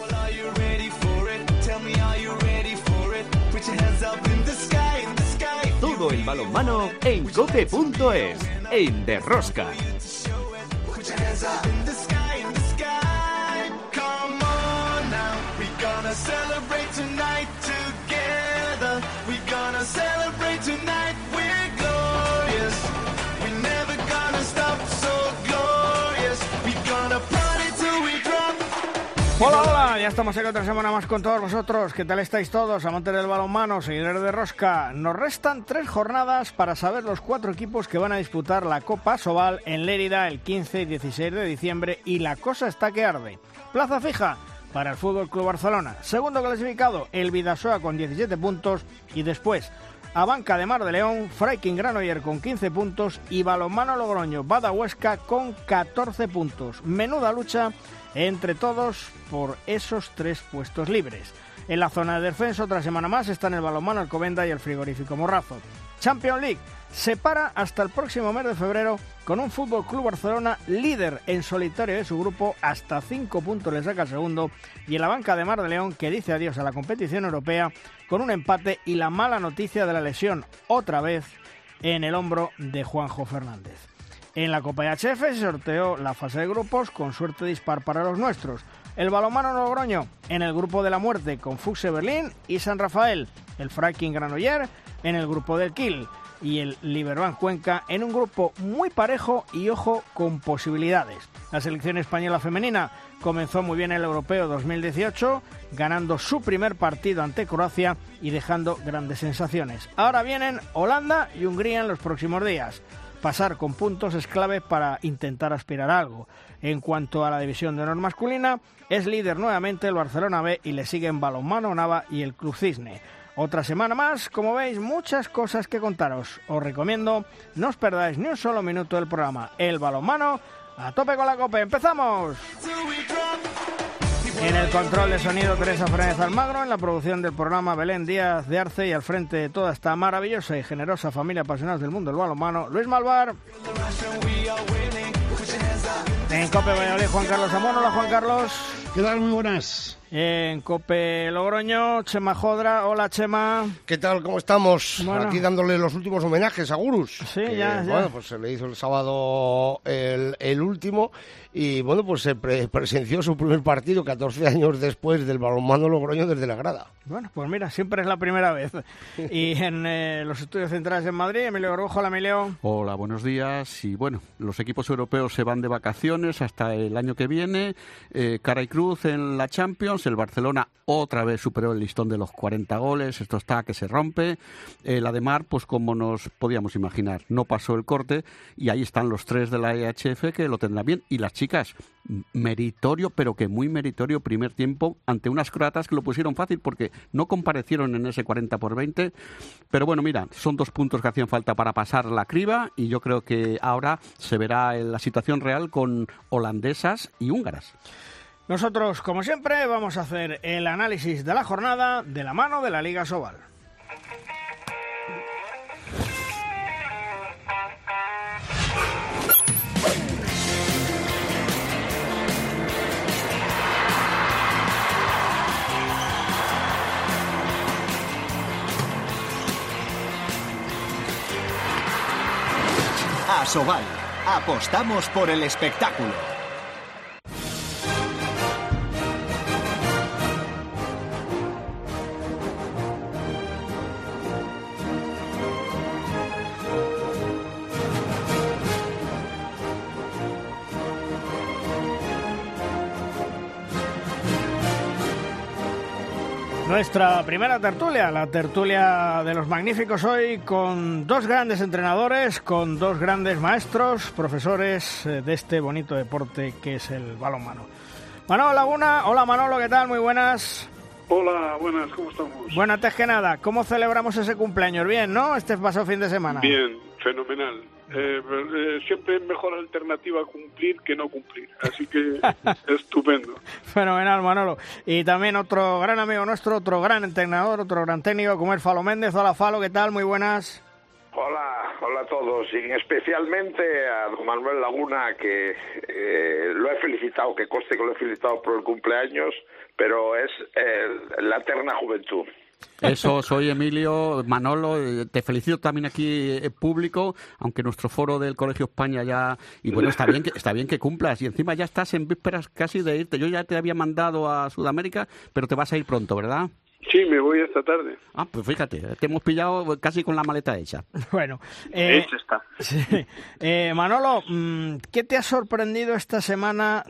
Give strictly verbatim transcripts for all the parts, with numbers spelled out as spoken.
Todo el balonmano en cope punto es, en De Rosca. Hola, hola, ya estamos aquí otra semana más con todos vosotros. ¿Qué tal estáis todos, amantes del balonmano, seguidores de Rosca? Nos restan tres jornadas para saber los cuatro equipos que van a disputar la Copa Asobal en Lérida el quince y dieciséis de diciembre y la cosa está que arde. Plaza fija para el Fútbol Club Barcelona. Segundo clasificado, el Bidasoa con diecisiete puntos y después Abanca de Mar de León, Freiking Granoller con quince puntos y Balonmano Logroño Bada Huesca con catorce puntos. Menuda lucha entre todos por esos tres puestos libres. En la zona de descenso, otra semana más, están el Balonmano Alcobendas y el Frigorífico Morrazo. Champions League se para hasta el próximo mes de febrero con un Fútbol Club Barcelona líder en solitario de su grupo, hasta cinco puntos le saca el segundo, y en la banca de Mar de León que dice adiós a la competición europea con un empate y la mala noticia de la lesión otra vez en el hombro de Juanjo Fernández. En la Copa H F se sorteó la fase de grupos con suerte dispar para los nuestros. El Balonmano Logroño en el grupo de la muerte con Fuxe Berlín y San Rafael. El Freiking Granoller en el grupo del Kiel y el Liberbank Cuenca en un grupo muy parejo y, ojo, con posibilidades. La selección española femenina comenzó muy bien el Europeo dos mil dieciocho, ganando su primer partido ante Croacia y dejando grandes sensaciones. Ahora vienen Holanda y Hungría en los próximos días. Pasar con puntos es clave para intentar aspirar a algo. En cuanto a la división de honor masculina, es líder nuevamente el Barcelona B y le siguen Balonmano Nava y el Club Cisne. Otra semana más, como veis, muchas cosas que contaros. Os recomiendo no os perdáis ni un solo minuto del programa El Balonmano, a tope con la copa. ¡Empezamos! En el control de sonido, Teresa Fernández Almagro. En la producción del programa, Belén Díaz de Arce. Y al frente de toda esta maravillosa y generosa familia apasionados del mundo del balonmano, Luis Malvar. En Cope Valladolid, Juan Carlos Amón. Hola, Juan Carlos. ¿Qué tal? Muy buenas. En Cope Logroño, Chema Jodra. Hola, Chema. ¿Qué tal? ¿Cómo estamos? Bueno. Aquí dándole los últimos homenajes a Gurus. Sí, que, ya, ya. Bueno, pues se le hizo el sábado el, el último y, bueno, pues se pre presenció su primer partido catorce años después del Balonmano Logroño desde la grada. Bueno, pues mira, siempre es la primera vez. Y en eh, los estudios centrales en Madrid, Emilio Orgojo. Hola, Emilio. Hola, buenos días. Y bueno, los equipos europeos se van de vacaciones hasta el año que viene. Eh, cara y cruz en la Champions. El Barcelona otra vez superó el listón de los cuarenta goles. Esto está que se rompe. El Ademar, pues como nos podíamos imaginar, no pasó el corte. Y ahí están los tres de la E H F que lo tendrán bien. Y las chicas, meritorio, pero que muy meritorio primer tiempo ante unas croatas que lo pusieron fácil porque no comparecieron en ese cuarenta por veinte. Pero bueno, mira, son dos puntos que hacían falta para pasar la criba y yo creo que ahora se verá la situación real con holandesas y húngaras. Nosotros, como siempre, vamos a hacer el análisis de la jornada de la mano de la Liga Asobal. Asobal. Apostamos por el espectáculo. Nuestra primera tertulia, la tertulia de los magníficos hoy, con dos grandes entrenadores, con dos grandes maestros, profesores de este bonito deporte que es el balonmano. Manolo Laguna, hola Manolo, ¿qué tal? Muy buenas. Hola, buenas, ¿cómo estamos? Bueno, antes que nada, ¿cómo celebramos ese cumpleaños? Bien, ¿no? Este pasado fin de semana. Bien, fenomenal. Eh, eh, siempre es mejor alternativa cumplir que no cumplir, así que estupendo. Fenomenal, Manolo. Y también otro gran amigo nuestro, otro gran entrenador, otro gran técnico, como es Falo Méndez. Hola, Falo, ¿qué tal? Muy buenas. Hola, hola a todos y especialmente a don Manuel Laguna, que eh, lo he felicitado, que conste que lo he felicitado por el cumpleaños, pero es eh, la eterna juventud. Eso soy, Emilio. Manolo, te felicito también aquí en público, aunque nuestro foro del Colegio España ya... Y bueno, está bien que está bien que cumplas. Y encima ya estás en vísperas casi de irte. Yo ya te había mandado a Sudamérica, pero te vas a ir pronto, ¿verdad? Sí, me voy esta tarde. Ah, pues fíjate, te hemos pillado casi con la maleta hecha. Bueno, eh, hecha está. Sí. Eh, Manolo, ¿qué te ha sorprendido esta semana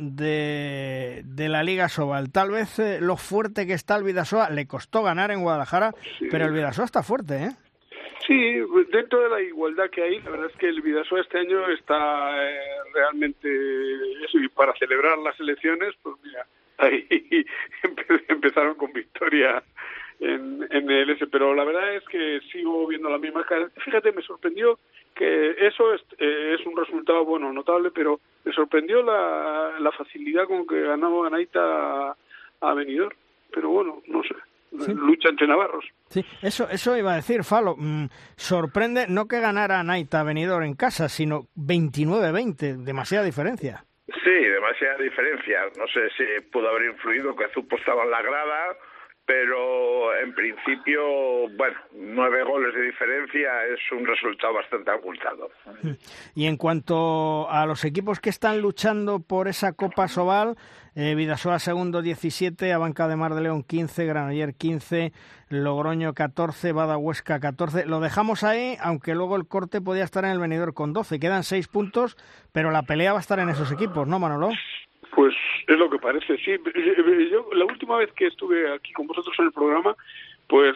de, de la Liga Sobal? Tal vez eh, lo fuerte que está el Bidasoa, le costó ganar en Guadalajara, sí. Pero el Bidasoa está fuerte, ¿eh? Sí, dentro de la igualdad que hay, la verdad es que el Bidasoa este año está eh, realmente, eso, y para celebrar las elecciones, pues mira, ahí empezaron con victoria en, en el S, pero la verdad es que sigo viendo la misma cara. Fíjate, me sorprendió que eso es, eh, es un resultado, bueno, notable, pero me sorprendió la, la facilidad con que ganó Anaita a, a Benidorm, pero bueno, no sé. Sí. Lucha entre navarros. Sí, eso eso iba a decir, Falo. Mm, sorprende no que ganara Anaita Benidorm en casa, sino veintinueve veinte, demasiada diferencia. Sí, demasiada diferencia. No sé si pudo haber influido que Zupo estaba en la grada, pero en principio, bueno, nueve goles de diferencia es un resultado bastante abultado. Y en cuanto a los equipos que están luchando por esa Copa Sobal, eh, Bidasoa segundo diecisiete, Abanca de Mar de León quince, Granoller quince, Logroño catorce, Bada Huesca catorce. Lo dejamos ahí, aunque luego el corte podía estar en el Benidorm con doce. Quedan seis puntos, pero la pelea va a estar en esos equipos, ¿no, Manolo? Pues es lo que parece, sí. Yo la última vez que estuve aquí con vosotros en el programa, pues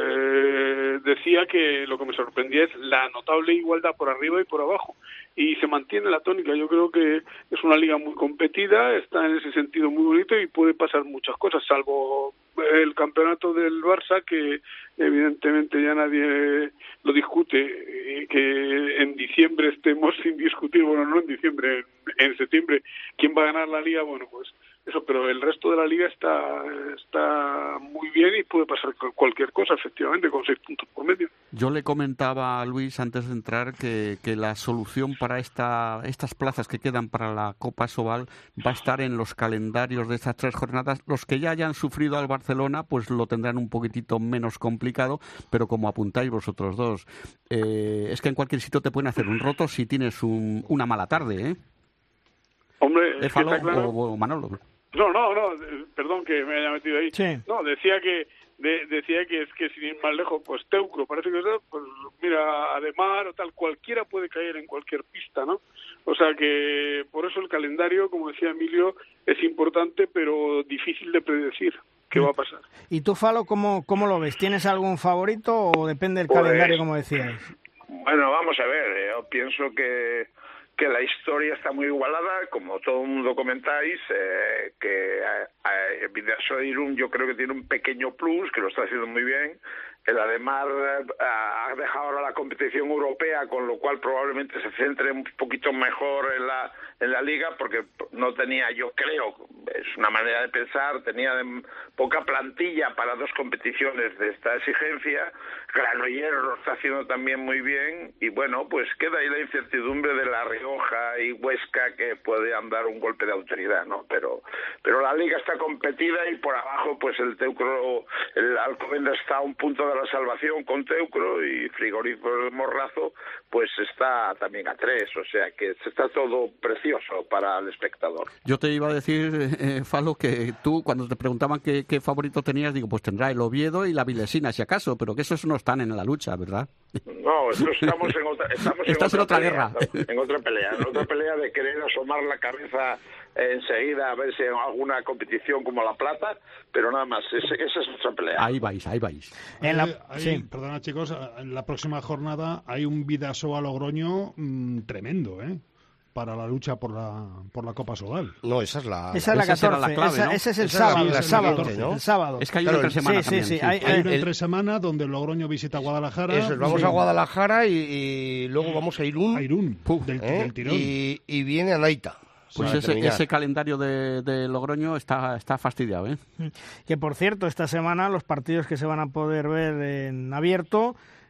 eh, decía que lo que me sorprendía es la notable igualdad por arriba y por abajo. Y se mantiene la tónica. Yo creo que es una liga muy competida, está en ese sentido muy bonito y puede pasar muchas cosas, salvo el campeonato del Barça, que evidentemente ya nadie lo discute, y que en diciembre estemos sin discutir, bueno, no en diciembre, en, en septiembre, quién va a ganar la liga, bueno, pues eso, pero el resto de la liga está está muy bien y puede pasar cualquier cosa, efectivamente, con seis puntos por medio. Yo le comentaba a Luis antes de entrar que, que la solución para esta estas plazas que quedan para la Copa Sobal va a estar en los calendarios de estas tres jornadas. Los que ya hayan sufrido al Barcelona, pues lo tendrán un poquitito menos complicado, pero como apuntáis vosotros dos, eh, es que en cualquier sitio te pueden hacer un roto si tienes un, una mala tarde, ¿eh? Hombre, ¿Es Falo claro? o, o Manolo? No, no, no, perdón que me haya metido ahí. Sí. No, decía que de, decía que es que sin ir más lejos, pues Teucro, parece que es, pues mira, Ademar o tal, cualquiera puede caer en cualquier pista, ¿no? O sea que por eso el calendario, como decía Emilio, es importante, pero difícil de predecir qué va a pasar. ¿Y tú, Falo, cómo, cómo lo ves? ¿Tienes algún favorito o depende del pues, calendario, como decíais? Bueno, vamos a ver, yo pienso que que la historia está muy igualada, como todo el mundo comentáis, eh, que eh, Bidasoa Irún yo creo que tiene un pequeño plus, que lo está haciendo muy bien. El Ademar eh, ha dejado ahora la competición europea, con lo cual probablemente se centre un poquito mejor en la en la liga, porque no tenía, yo creo, es una manera de pensar, tenía de, poca plantilla para dos competiciones de esta exigencia. Granoller lo está haciendo también muy bien, y bueno, pues queda ahí la incertidumbre de La Rioja y Huesca, que puedan dar un golpe de autoridad, ¿no? Pero pero la liga está competida, y por abajo pues el Teucro, el Alcobendas está a un punto de la salvación con Teucro, y Frigorífico Morrazo pues está también a tres, o sea que está todo precioso para el espectador. Yo te iba a decir, eh, Falo, que tú cuando te preguntaban qué, qué favorito tenías, digo, pues tendrá el Oviedo y la Vilesina, si acaso, pero que esos no están en la lucha, ¿verdad? No, estamos en otra, estamos en Estás otra, en otra pelea, guerra. En otra pelea, en otra pelea de querer asomar la cabeza enseguida a ver si en alguna competición como La Plata, pero nada más, esa es otra pelea. Ahí vais, ahí vais. En la... ahí, sí. Perdona, chicos, en la próxima jornada hay un Bidasoa Logroño mmm, tremendo, ¿eh? Para la lucha por la por la Copa Sobal. No, esa es la esa es la esa catorce, la clave, esa, ¿no? ese es el esa sábado, es la, el sábado, catorce, ¿no? el sábado. Es que hay claro, una entre semana sí, también. Sí, sí, sí. hay, Hay una el... entre semana donde el Logroño visita Guadalajara. Eso es, vamos sí. a Guadalajara y, y luego vamos a Irún. A Irún, Puf, del, ¿eh? del tirón. Y, y viene Anaita. Pues ese, ese calendario de, de Logroño está, está fastidiado, ¿eh? Que por cierto, esta semana los partidos que se van a poder ver en abierto: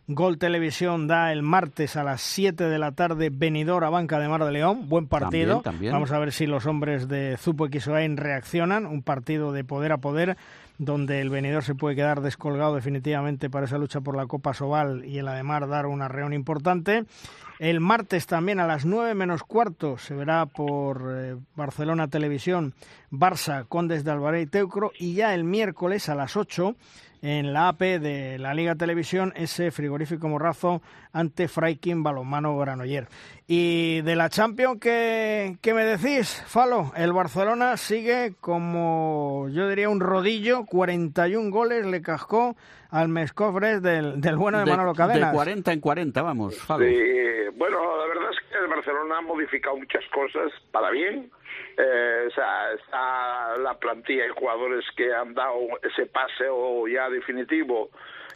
Gol Televisión da el martes a las siete de la tarde Benidorm a Banca de Mar de León. Buen partido. También, también. Vamos a ver si los hombres de Zupo X O Ain reaccionan. Un partido de poder a poder, donde el Benidorm se puede quedar descolgado definitivamente para esa lucha por la Copa Sobal y el Ademar dar una reunión importante. El martes también a las nueve menos cuarto se verá por eh, Barcelona Televisión Barça Condes de Alvarez y Teucro, y ya el miércoles a las ocho en la A P de la Liga Televisión ese Frigorífico Morrazo ante Freikin Balonmano Granoller. Y de la Champions, ¿qué, qué me decís, Falo? El Barcelona sigue como, yo diría, un rodillo. cuarenta y un goles le cascó al Mescofres del, del bueno de, de Manolo Cadenas. De cuarenta en cuarenta, vamos, Falo. Sí, bueno, la verdad es que el Barcelona ha modificado muchas cosas para bien. Eh, o sea, está la plantilla y jugadores que han dado ese paseo ya definitivo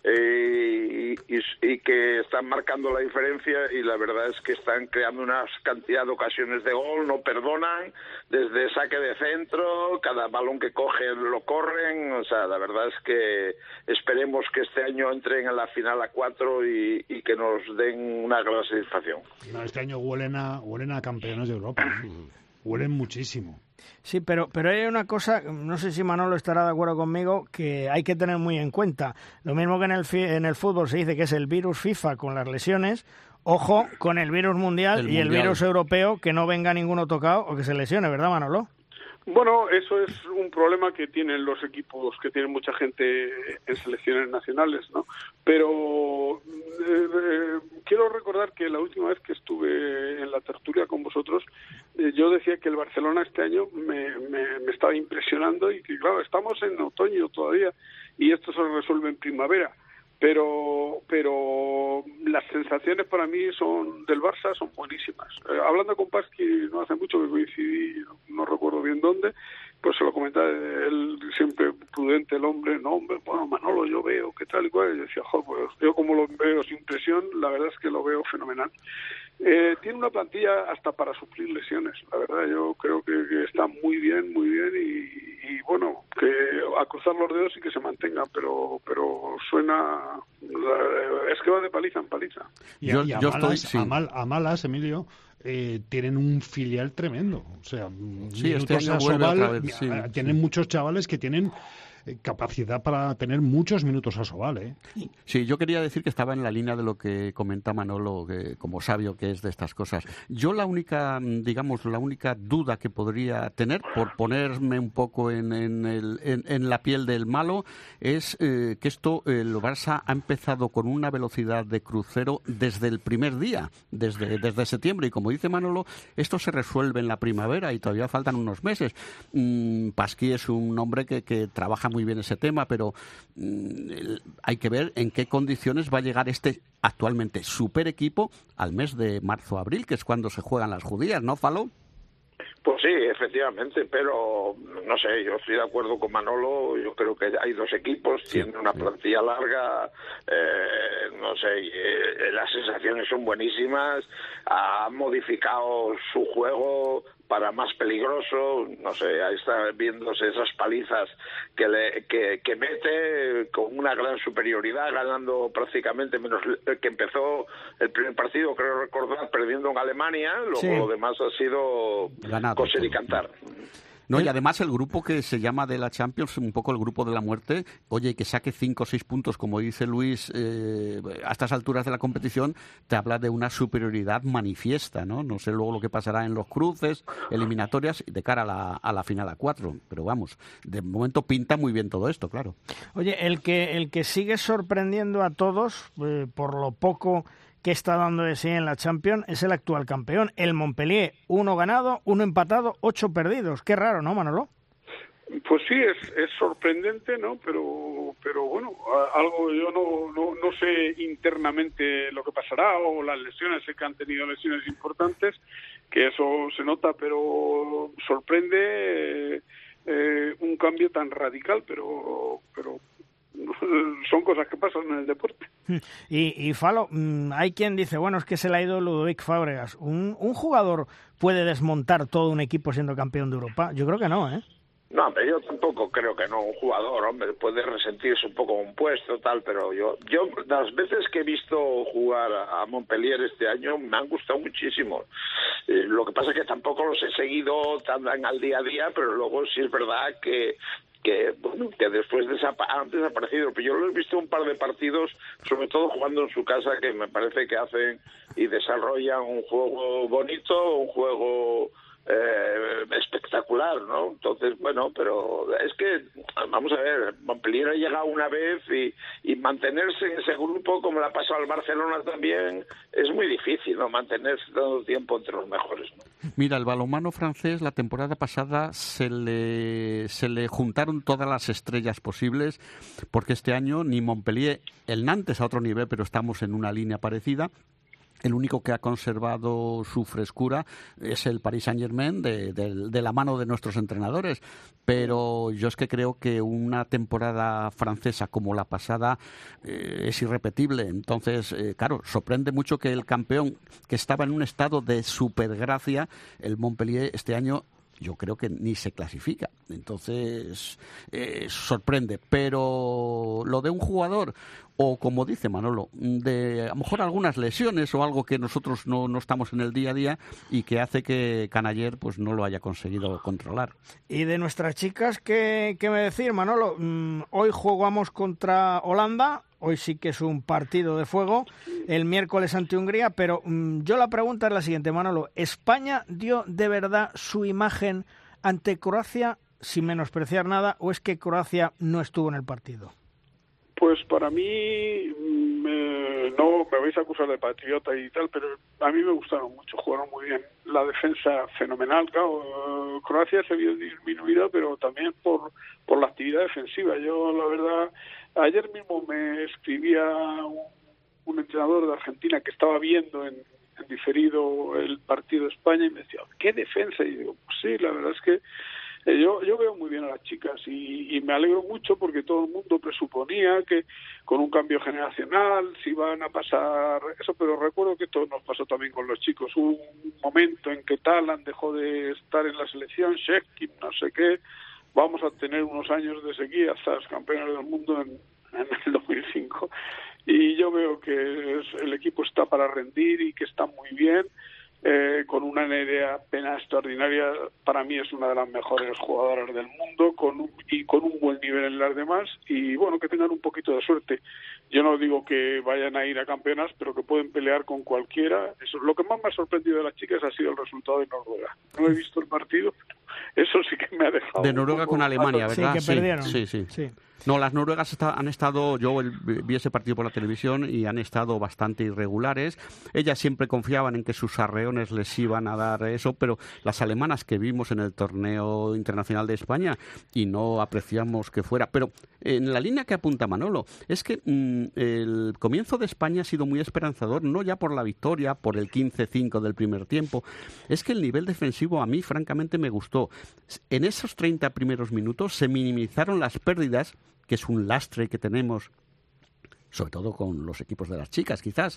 eh, y, y, y que están marcando la diferencia, y la verdad es que están creando una cantidad de ocasiones de gol, no perdonan, desde saque de centro, cada balón que cogen lo corren. O sea, la verdad es que esperemos que este año entren en la final a cuatro y, y que nos den una gran satisfacción. No, este año huelen a, huelen a campeones de Europa. Huelen muchísimo. Sí, pero pero hay una cosa, no sé si Manolo estará de acuerdo conmigo, que hay que tener muy en cuenta. Lo mismo que en el en el fútbol se dice que es el virus FIFA con las lesiones, ojo con el virus mundial el y mundial. El virus europeo, que no venga ninguno tocado o que se lesione, ¿verdad, Manolo? Bueno, eso es un problema que tienen los equipos, que tienen mucha gente en selecciones nacionales, ¿no? Pero eh, eh, quiero recordar que la última vez que estuve en la tertulia con vosotros, eh, yo decía que el Barcelona este año me, me, me estaba impresionando, y que, claro, estamos en otoño todavía y esto se resuelve en primavera. Pero pero las sensaciones para mí son del Barça son buenísimas. Eh, hablando con Pasqui no hace mucho que coincidí, no, no recuerdo bien dónde, pues se lo comentaba, él siempre prudente el hombre, no hombre, bueno, Manolo, yo veo que tal y cual, y yo decía, joder, pues yo como lo veo sin presión, la verdad es que lo veo fenomenal. Eh, tiene una plantilla hasta para suplir lesiones, la verdad, yo creo que, que está muy bien, muy bien, y, y bueno, que a cruzar los dedos y que se mantenga, pero pero suena, es que va de paliza en paliza. Y, yo, y a, yo malas, estoy, sí. a, mal, a malas, Emilio, eh, tienen un filial tremendo, o sea, sí, este año vuelve otra vez, sí, tienen sí. muchos chavales que tienen capacidad para tener muchos minutos a Sobal, ¿eh? Sí, yo quería decir que estaba en la línea de lo que comenta Manolo, que, como sabio que es de estas cosas. Yo la única, digamos, la única duda que podría tener, por ponerme un poco en, en, el, en, en la piel del malo, es eh, que esto, el Barça ha empezado con una velocidad de crucero desde el primer día, desde, desde septiembre, y como dice Manolo, esto se resuelve en la primavera y todavía faltan unos meses. Mm, Pasqui es un hombre que, que trabaja muy bien ese tema, pero mmm, hay que ver en qué condiciones va a llegar este actualmente super equipo al mes de marzo-abril, que es cuando se juegan las judías, ¿no, Falo? Pues sí, efectivamente, pero no sé, yo estoy de acuerdo con Manolo, yo creo que hay dos equipos, sí, tienen una plantilla sí. larga, eh, no sé, eh, las sensaciones son buenísimas, ha modificado su juego para más peligroso, no sé, ahí está viéndose esas palizas que, le, que, que mete con una gran superioridad, ganando prácticamente menos que empezó el primer partido, creo recordar, perdiendo en Alemania, luego sí. lo demás ha sido ganado, coser y cantar. No, y además el grupo que se llama de la Champions, un poco el grupo de la muerte, oye, que saque cinco o seis puntos, como dice Luis, eh, a estas alturas de la competición, te habla de una superioridad manifiesta, ¿no? No sé luego lo que pasará en los cruces, eliminatorias, de cara a la, a la final a cuatro, pero vamos, de momento pinta muy bien todo esto, claro. Oye, el que, el que sigue sorprendiendo a todos, eh, por lo poco que está dando de sí en la Champions, es el actual campeón, el Montpellier. Uno ganado, uno empatado, ocho perdidos. Qué raro, ¿no, Manolo? Pues sí, es, es sorprendente, ¿no? Pero pero bueno, algo yo no, no no sé internamente lo que pasará, o las lesiones, sé que han tenido lesiones importantes, que eso se nota, pero sorprende eh, un cambio tan radical, pero pero son cosas que pasan en el deporte. Y, y Falo, hay quien dice, bueno, es que se le ha ido Ludovic Fábregas. ¿Un, ¿Un jugador puede desmontar todo un equipo siendo campeón de Europa? Yo creo que no, ¿eh? No, pero yo tampoco creo que no un jugador, hombre, puede resentirse un poco un puesto, tal, pero yo, yo las veces que he visto jugar a Montpellier este año me han gustado muchísimo. Eh, lo que pasa es que tampoco los he seguido tan al día a día, pero luego sí es verdad que que bueno que después desapa han desaparecido, pero yo lo he visto un par de partidos, sobre todo jugando en su casa, que me parece que hacen y desarrollan un juego bonito, un juego eh, espectacular, ¿no? Entonces, bueno, pero es que, vamos a ver, Montpellier ha llegado una vez y, y mantenerse en ese grupo, como le ha pasado al Barcelona también, es muy difícil, ¿no? Mantenerse todo tiempo entre los mejores, ¿no? Mira, el balonmano francés la temporada pasada se le, se le juntaron todas las estrellas posibles, porque este año ni Montpellier, el Nantes a otro nivel, pero estamos en una línea parecida. El único que ha conservado su frescura es el Paris Saint-Germain de, de, de la mano de nuestros entrenadores. Pero yo es que creo que una temporada francesa como la pasada eh, es irrepetible. Entonces, eh, claro, sorprende mucho que el campeón, que estaba en un estado de supergracia, el Montpellier, este año yo creo que ni se clasifica. Entonces, eh, sorprende. Pero lo de un jugador, o como dice Manolo, de a lo mejor algunas lesiones o algo que nosotros no, no estamos en el día a día y que hace que Canayer pues no lo haya conseguido controlar. Y de nuestras chicas, ¿qué, qué me decir, Manolo? Mm, hoy jugamos contra Holanda. Hoy sí que es un partido de fuego, el miércoles ante Hungría, pero mmm, yo la pregunta es la siguiente, Manolo. ¿España dio de verdad su imagen ante Croacia, sin menospreciar nada, o es que Croacia no estuvo en el partido? Pues para mí, me, no me vais a acusar de patriota y tal, pero a mí me gustaron mucho, jugaron muy bien. La defensa fenomenal, claro, Croacia se vio disminuida, pero también por, por la actividad defensiva. Yo, la verdad, ayer mismo me escribía un, un entrenador de Argentina que estaba viendo en, en diferido el partido de España y me decía, ¿qué defensa? Y digo, pues sí, la verdad es que eh, yo, yo veo muy bien a las chicas y, y me alegro mucho porque todo el mundo presuponía que con un cambio generacional se iban a pasar eso, pero recuerdo que todo nos pasó también con los chicos. Hubo un momento en que Talan dejó de estar en la selección, Shekin, no sé qué. Vamos a tener unos años de sequía hasta los campeones del mundo en, en el dos mil cinco. Y yo veo que es, el equipo está para rendir y que está muy bien, eh, con una Nerea Pena extraordinaria. Para mí es una de las mejores jugadoras del mundo con un, y con un buen nivel en las demás. Y bueno, que tengan un poquito de suerte. Yo no digo que vayan a ir a campeonas, pero que pueden pelear con cualquiera. Eso, lo que más me ha sorprendido de las chicas ha sido el resultado de Noruega. No he visto el partido, eso sí que me ha dejado. De Noruega con Alemania, ¿verdad? Sí, que perdieron. Sí, sí. sí. No, las noruegas está, han estado, yo el, vi ese partido por la televisión y han estado bastante irregulares. Ellas siempre confiaban en que sus arreones les iban a dar eso, pero las alemanas que vimos en el torneo internacional de España y no apreciamos que fuera. Pero en la línea que apunta Manolo, es que mmm, el comienzo de España ha sido muy esperanzador, no ya por la victoria, por el quince cinco del primer tiempo. Es que el nivel defensivo a mí francamente me gustó. En esos treinta primeros minutos se minimizaron las pérdidas, que es un lastre que tenemos, sobre todo con los equipos de las chicas, quizás.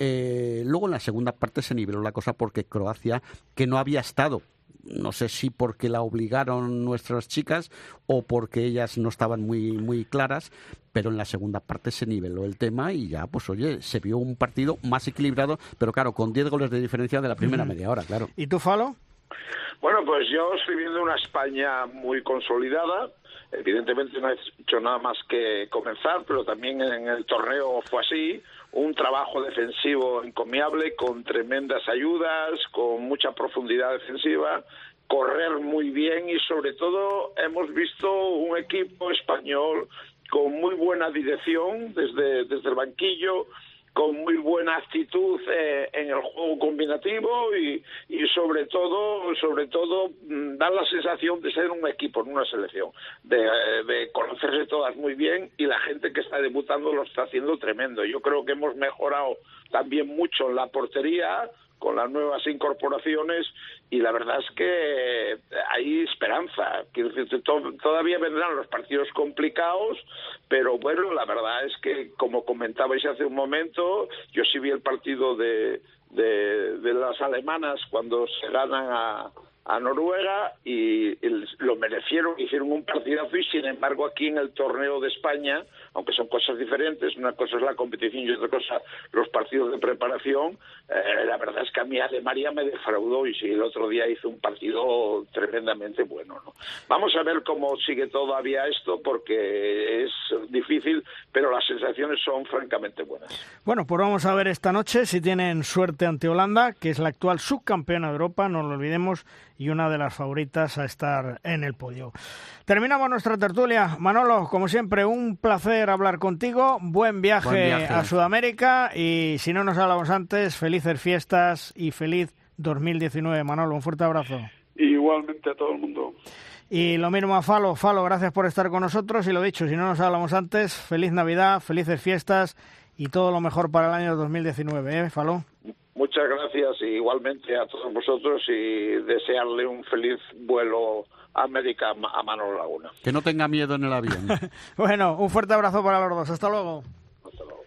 Eh, luego en la segunda parte se niveló la cosa porque Croacia, que no había estado, no sé si porque la obligaron nuestras chicas o porque ellas no estaban muy, muy claras, pero en la segunda parte se niveló el tema y ya, pues oye, se vio un partido más equilibrado, pero claro, con diez goles de diferencia de la primera mm. media hora, claro. ¿Y tú, Falo? Bueno, pues yo estoy viendo una España muy consolidada. Evidentemente no ha hecho nada más que comenzar, pero también en el torneo fue así, un trabajo defensivo encomiable, con tremendas ayudas, con mucha profundidad defensiva, correr muy bien y sobre todo hemos visto un equipo español con muy buena dirección desde, desde el banquillo, con muy buena actitud eh, en el juego combinativo y, y sobre todo sobre todo da la sensación de ser un equipo, no una selección, de, de conocerse todas muy bien y la gente que está debutando lo está haciendo tremendo. Yo creo que hemos mejorado también mucho en la portería con las nuevas incorporaciones y la verdad es que hay esperanza. Quiero decir, to- todavía vendrán los partidos complicados, pero bueno, la verdad es que, como comentabais hace un momento, yo sí vi el partido de, de, de las alemanas cuando se ganan a, a Noruega y, y lo merecieron, hicieron un partidazo y sin embargo aquí en el torneo de España, aunque son cosas diferentes, una cosa es la competición y otra cosa los partidos de preparación, eh, la verdad es que a mí Alemania me defraudó y sí, el otro día hizo un partido tremendamente bueno, ¿no? Vamos a ver cómo sigue todavía esto porque es difícil, pero las sensaciones son francamente buenas. Bueno, pues vamos a ver esta noche si tienen suerte ante Holanda, que es la actual subcampeona de Europa, no lo olvidemos, y una de las favoritas a estar en el podio. Terminamos nuestra tertulia. Manolo, como siempre, un placer hablar contigo. Buen viaje, Buen viaje a Sudamérica y si no nos hablamos antes, felices fiestas y feliz dos mil diecinueve. Manolo, un fuerte abrazo. Igualmente a todo el mundo. Y lo mismo a Falo. Falo, gracias por estar con nosotros y lo dicho, si no nos hablamos antes, feliz Navidad, felices fiestas y todo lo mejor para el año dos mil diecinueve, ¿eh, Falo? Muchas gracias y igualmente a todos vosotros y desearle un feliz vuelo a América a Manolo Laguna. Que no tenga miedo en el avión. Bueno, un fuerte abrazo para los dos. Hasta luego. Hasta luego.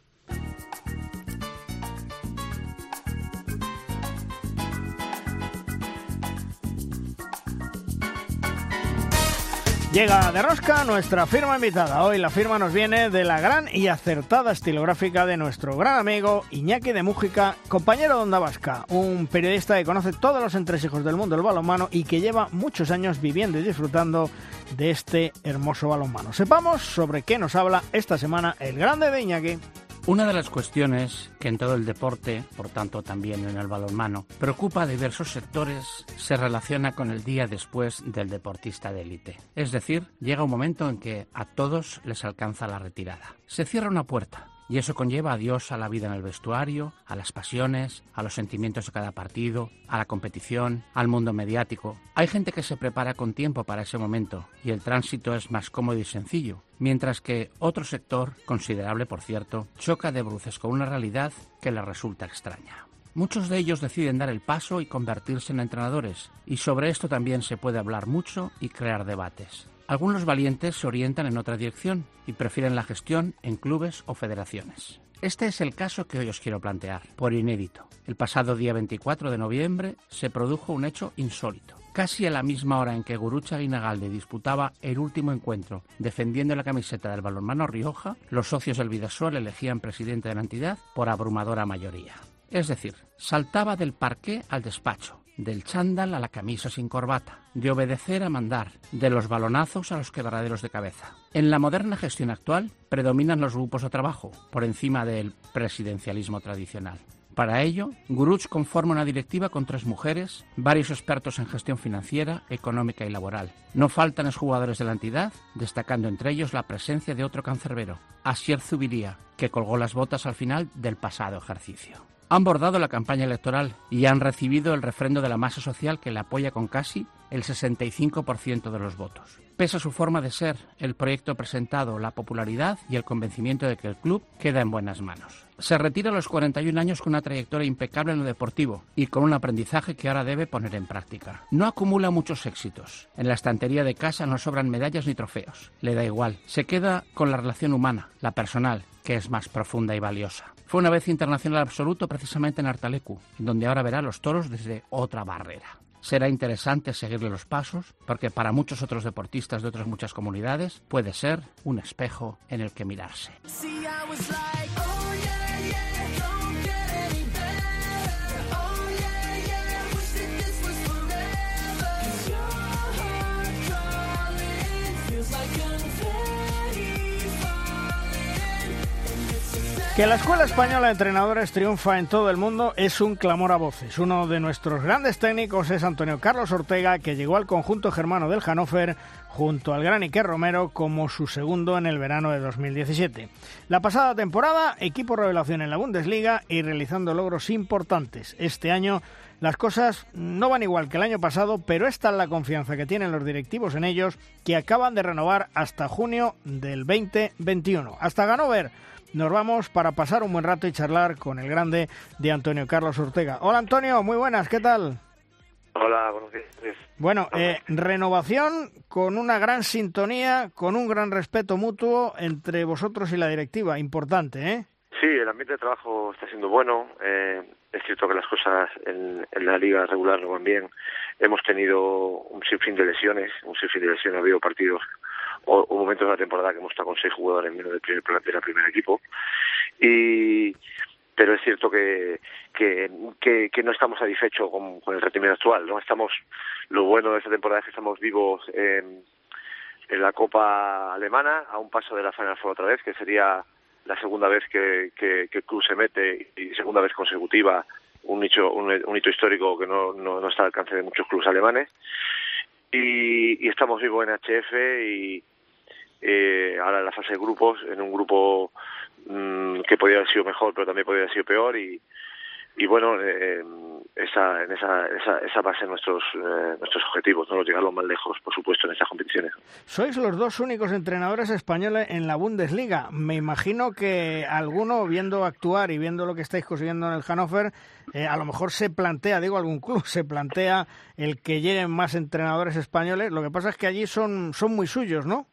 Llega de rosca nuestra firma invitada. Hoy la firma nos viene de la gran y acertada estilográfica de nuestro gran amigo Iñaki de Mújica, compañero de Onda Vasca, un periodista que conoce todos los entresijos del mundo del balonmano y que lleva muchos años viviendo y disfrutando de este hermoso balonmano. Sepamos sobre qué nos habla esta semana el grande de Iñaki. Una de las cuestiones que en todo el deporte, por tanto también en el balonmano, preocupa a diversos sectores se relaciona con el día después del deportista de élite. Es decir, llega un momento en que a todos les alcanza la retirada. Se cierra una puerta. Y eso conlleva adiós a la vida en el vestuario, a las pasiones, a los sentimientos de cada partido, a la competición, al mundo mediático. Hay gente que se prepara con tiempo para ese momento y el tránsito es más cómodo y sencillo, mientras que otro sector, considerable por cierto, choca de bruces con una realidad que les resulta extraña. Muchos de ellos deciden dar el paso y convertirse en entrenadores, y sobre esto también se puede hablar mucho y crear debates. Algunos valientes se orientan en otra dirección y prefieren la gestión en clubes o federaciones. Este es el caso que hoy os quiero plantear, por inédito. El pasado día veinticuatro de noviembre se produjo un hecho insólito. Casi a la misma hora en que Gurutze Aguinagalde disputaba el último encuentro defendiendo la camiseta del balonmano Rioja, los socios del Bidasoa elegían presidente de la entidad por abrumadora mayoría. Es decir, saltaba del parqué al despacho, del chándal a la camisa sin corbata, de obedecer a mandar, de los balonazos a los quebraderos de cabeza. En la moderna gestión actual predominan los grupos de trabajo, por encima del presidencialismo tradicional. Para ello, Gurutze conforma una directiva con tres mujeres, varios expertos en gestión financiera, económica y laboral. No faltan exjugadores de la entidad, destacando entre ellos la presencia de otro cancerbero, Asier Zubiría, que colgó las botas al final del pasado ejercicio. Han bordado la campaña electoral y han recibido el refrendo de la masa social que le apoya con casi el sesenta y cinco por ciento de los votos. Pese a su forma de ser, el proyecto presentado, la popularidad y el convencimiento de que el club queda en buenas manos. Se retira a los cuarenta y un años con una trayectoria impecable en lo deportivo y con un aprendizaje que ahora debe poner en práctica. No acumula muchos éxitos. En la estantería de casa no sobran medallas ni trofeos. Le da igual. Se queda con la relación humana, la personal, que es más profunda y valiosa. Fue una vez internacional absoluto precisamente en Artalecu, donde ahora verá los toros desde otra barrera. Será interesante seguirle los pasos, porque para muchos otros deportistas de otras muchas comunidades puede ser un espejo en el que mirarse. Que la Escuela Española de Entrenadores triunfa en todo el mundo es un clamor a voces. Uno de nuestros grandes técnicos es Antonio Carlos Ortega, que llegó al conjunto germano del Hannover junto al gran Iker Romero como su segundo en el verano de dos mil diecisiete. La pasada temporada, equipo revelación en la Bundesliga y realizando logros importantes. Este año las cosas no van igual que el año pasado, pero esta es la confianza que tienen los directivos en ellos, que acaban de renovar hasta junio del veinte veintiuno. Hasta Hannover nos vamos para pasar un buen rato y charlar con el grande de Antonio Carlos Ortega. Hola Antonio, muy buenas, ¿qué tal? Hola, buenos días. Bueno, eh, renovación con una gran sintonía, con un gran respeto mutuo entre vosotros y la directiva, importante, ¿eh? Sí, el ambiente de trabajo está siendo bueno. Eh, es cierto que las cosas en, en la liga regular no van bien. Hemos tenido un sinfín de lesiones, un sinfín de lesiones. Ha habido partidos o, o momentos de la temporada que hemos estado con seis jugadores menos del primer plantel al primer equipo. Y pero es cierto que que, que, que no estamos satisfechos con, con el rendimiento actual. No estamos. Lo bueno de esta temporada es que estamos vivos en, en la Copa Alemana, a un paso de la Final Four otra vez, que sería la segunda vez que, que, que el club se mete y segunda vez consecutiva, un hito, un, un hito histórico que no, no, no está al alcance de muchos clubes alemanes. Y, y estamos vivos en H F y eh, ahora en la fase de grupos, en un grupo mmm, que podría haber sido mejor, pero también podría haber sido peor. Y, y bueno, eh, esa, en esa, esa, esa va a ser nuestros, eh, nuestros objetivos, ¿no? Llegar lo más lejos, por supuesto, en estas competiciones. Sois los dos únicos entrenadores españoles en la Bundesliga. Me imagino que alguno, viendo actuar y viendo lo que estáis consiguiendo en el Hannover, eh, a lo mejor se plantea, digo algún club, se plantea el que lleguen más entrenadores españoles. Lo que pasa es que allí son, son muy suyos, ¿no?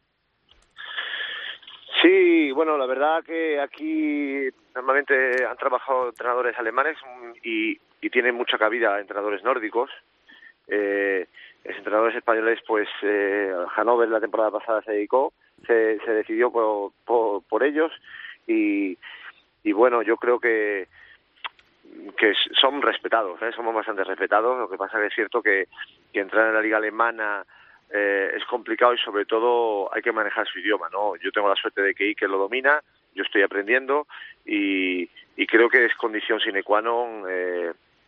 Sí, bueno, la verdad que aquí normalmente han trabajado entrenadores alemanes y, y tienen mucha cabida entrenadores nórdicos. Eh, los entrenadores españoles, pues eh, Hannover la temporada pasada se dedicó, se, se decidió por, por, por ellos y, y bueno, yo creo que que son respetados, ¿eh? Somos bastante respetados. Lo que pasa es que es cierto que, que entrar en la liga alemana Eh, es complicado y sobre todo hay que manejar su idioma, ¿no? Yo tengo la suerte de que Iker lo domina, yo estoy aprendiendo y, y creo que es condición sine qua non eh,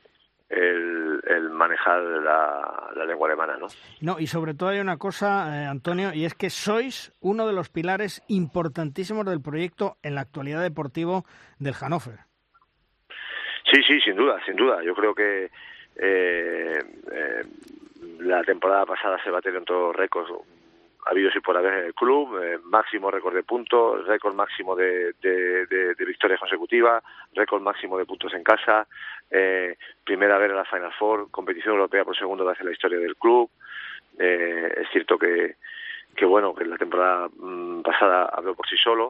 el, el manejar la, la lengua alemana, ¿no? No, y sobre todo hay una cosa, eh, Antonio, y es que sois uno de los pilares importantísimos del proyecto en la actualidad deportivo del Hannover. Sí, sí, sin duda, sin duda. Yo creo que eh, eh, la temporada pasada se batieron todos los récords habidos y por haber en el club, eh, máximo récord de puntos, récord máximo de, de, de, de victorias consecutivas, récord máximo de puntos en casa, eh, primera vez en la Final Four, competición europea por segundo vez en la historia del club. Eh, es cierto que, que bueno, que la temporada mmm, pasada habló por sí solo,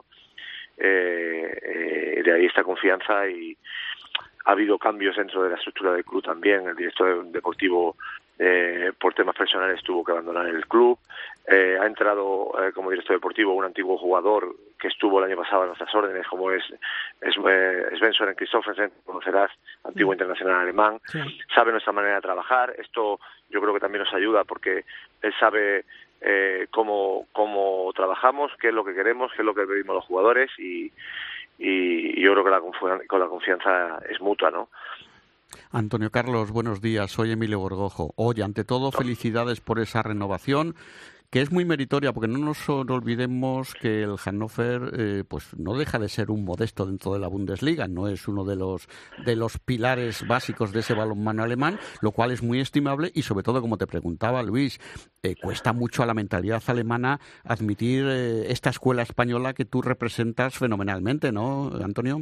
eh, eh, de ahí esta confianza y ha habido cambios dentro de la estructura del club también. El director deportivo eh, por temas personales tuvo que abandonar el club. Eh, ha entrado eh, como director deportivo un antiguo jugador que estuvo el año pasado a nuestras órdenes, como es, es eh, Sven Søren Kristoffersen, conocerás, antiguo mm. internacional alemán. Sí. Sabe nuestra manera de trabajar. Esto yo creo que también nos ayuda porque él sabe eh, cómo, cómo trabajamos, qué es lo que queremos, qué es lo que pedimos los jugadores y y yo creo que la, con la confianza es mutua, ¿no? Antonio Carlos, buenos días. Soy Emilio Gorgojo. Oye, ante todo, felicidades por esa renovación, que es muy meritoria, porque no nos olvidemos que el Hannover eh, pues no deja de ser un modesto dentro de la Bundesliga, no es uno de los de los pilares básicos de ese balonmano alemán, lo cual es muy estimable y sobre todo, como te preguntaba Luis, eh, cuesta mucho a la mentalidad alemana admitir eh, esta escuela española que tú representas fenomenalmente, ¿no, Antonio?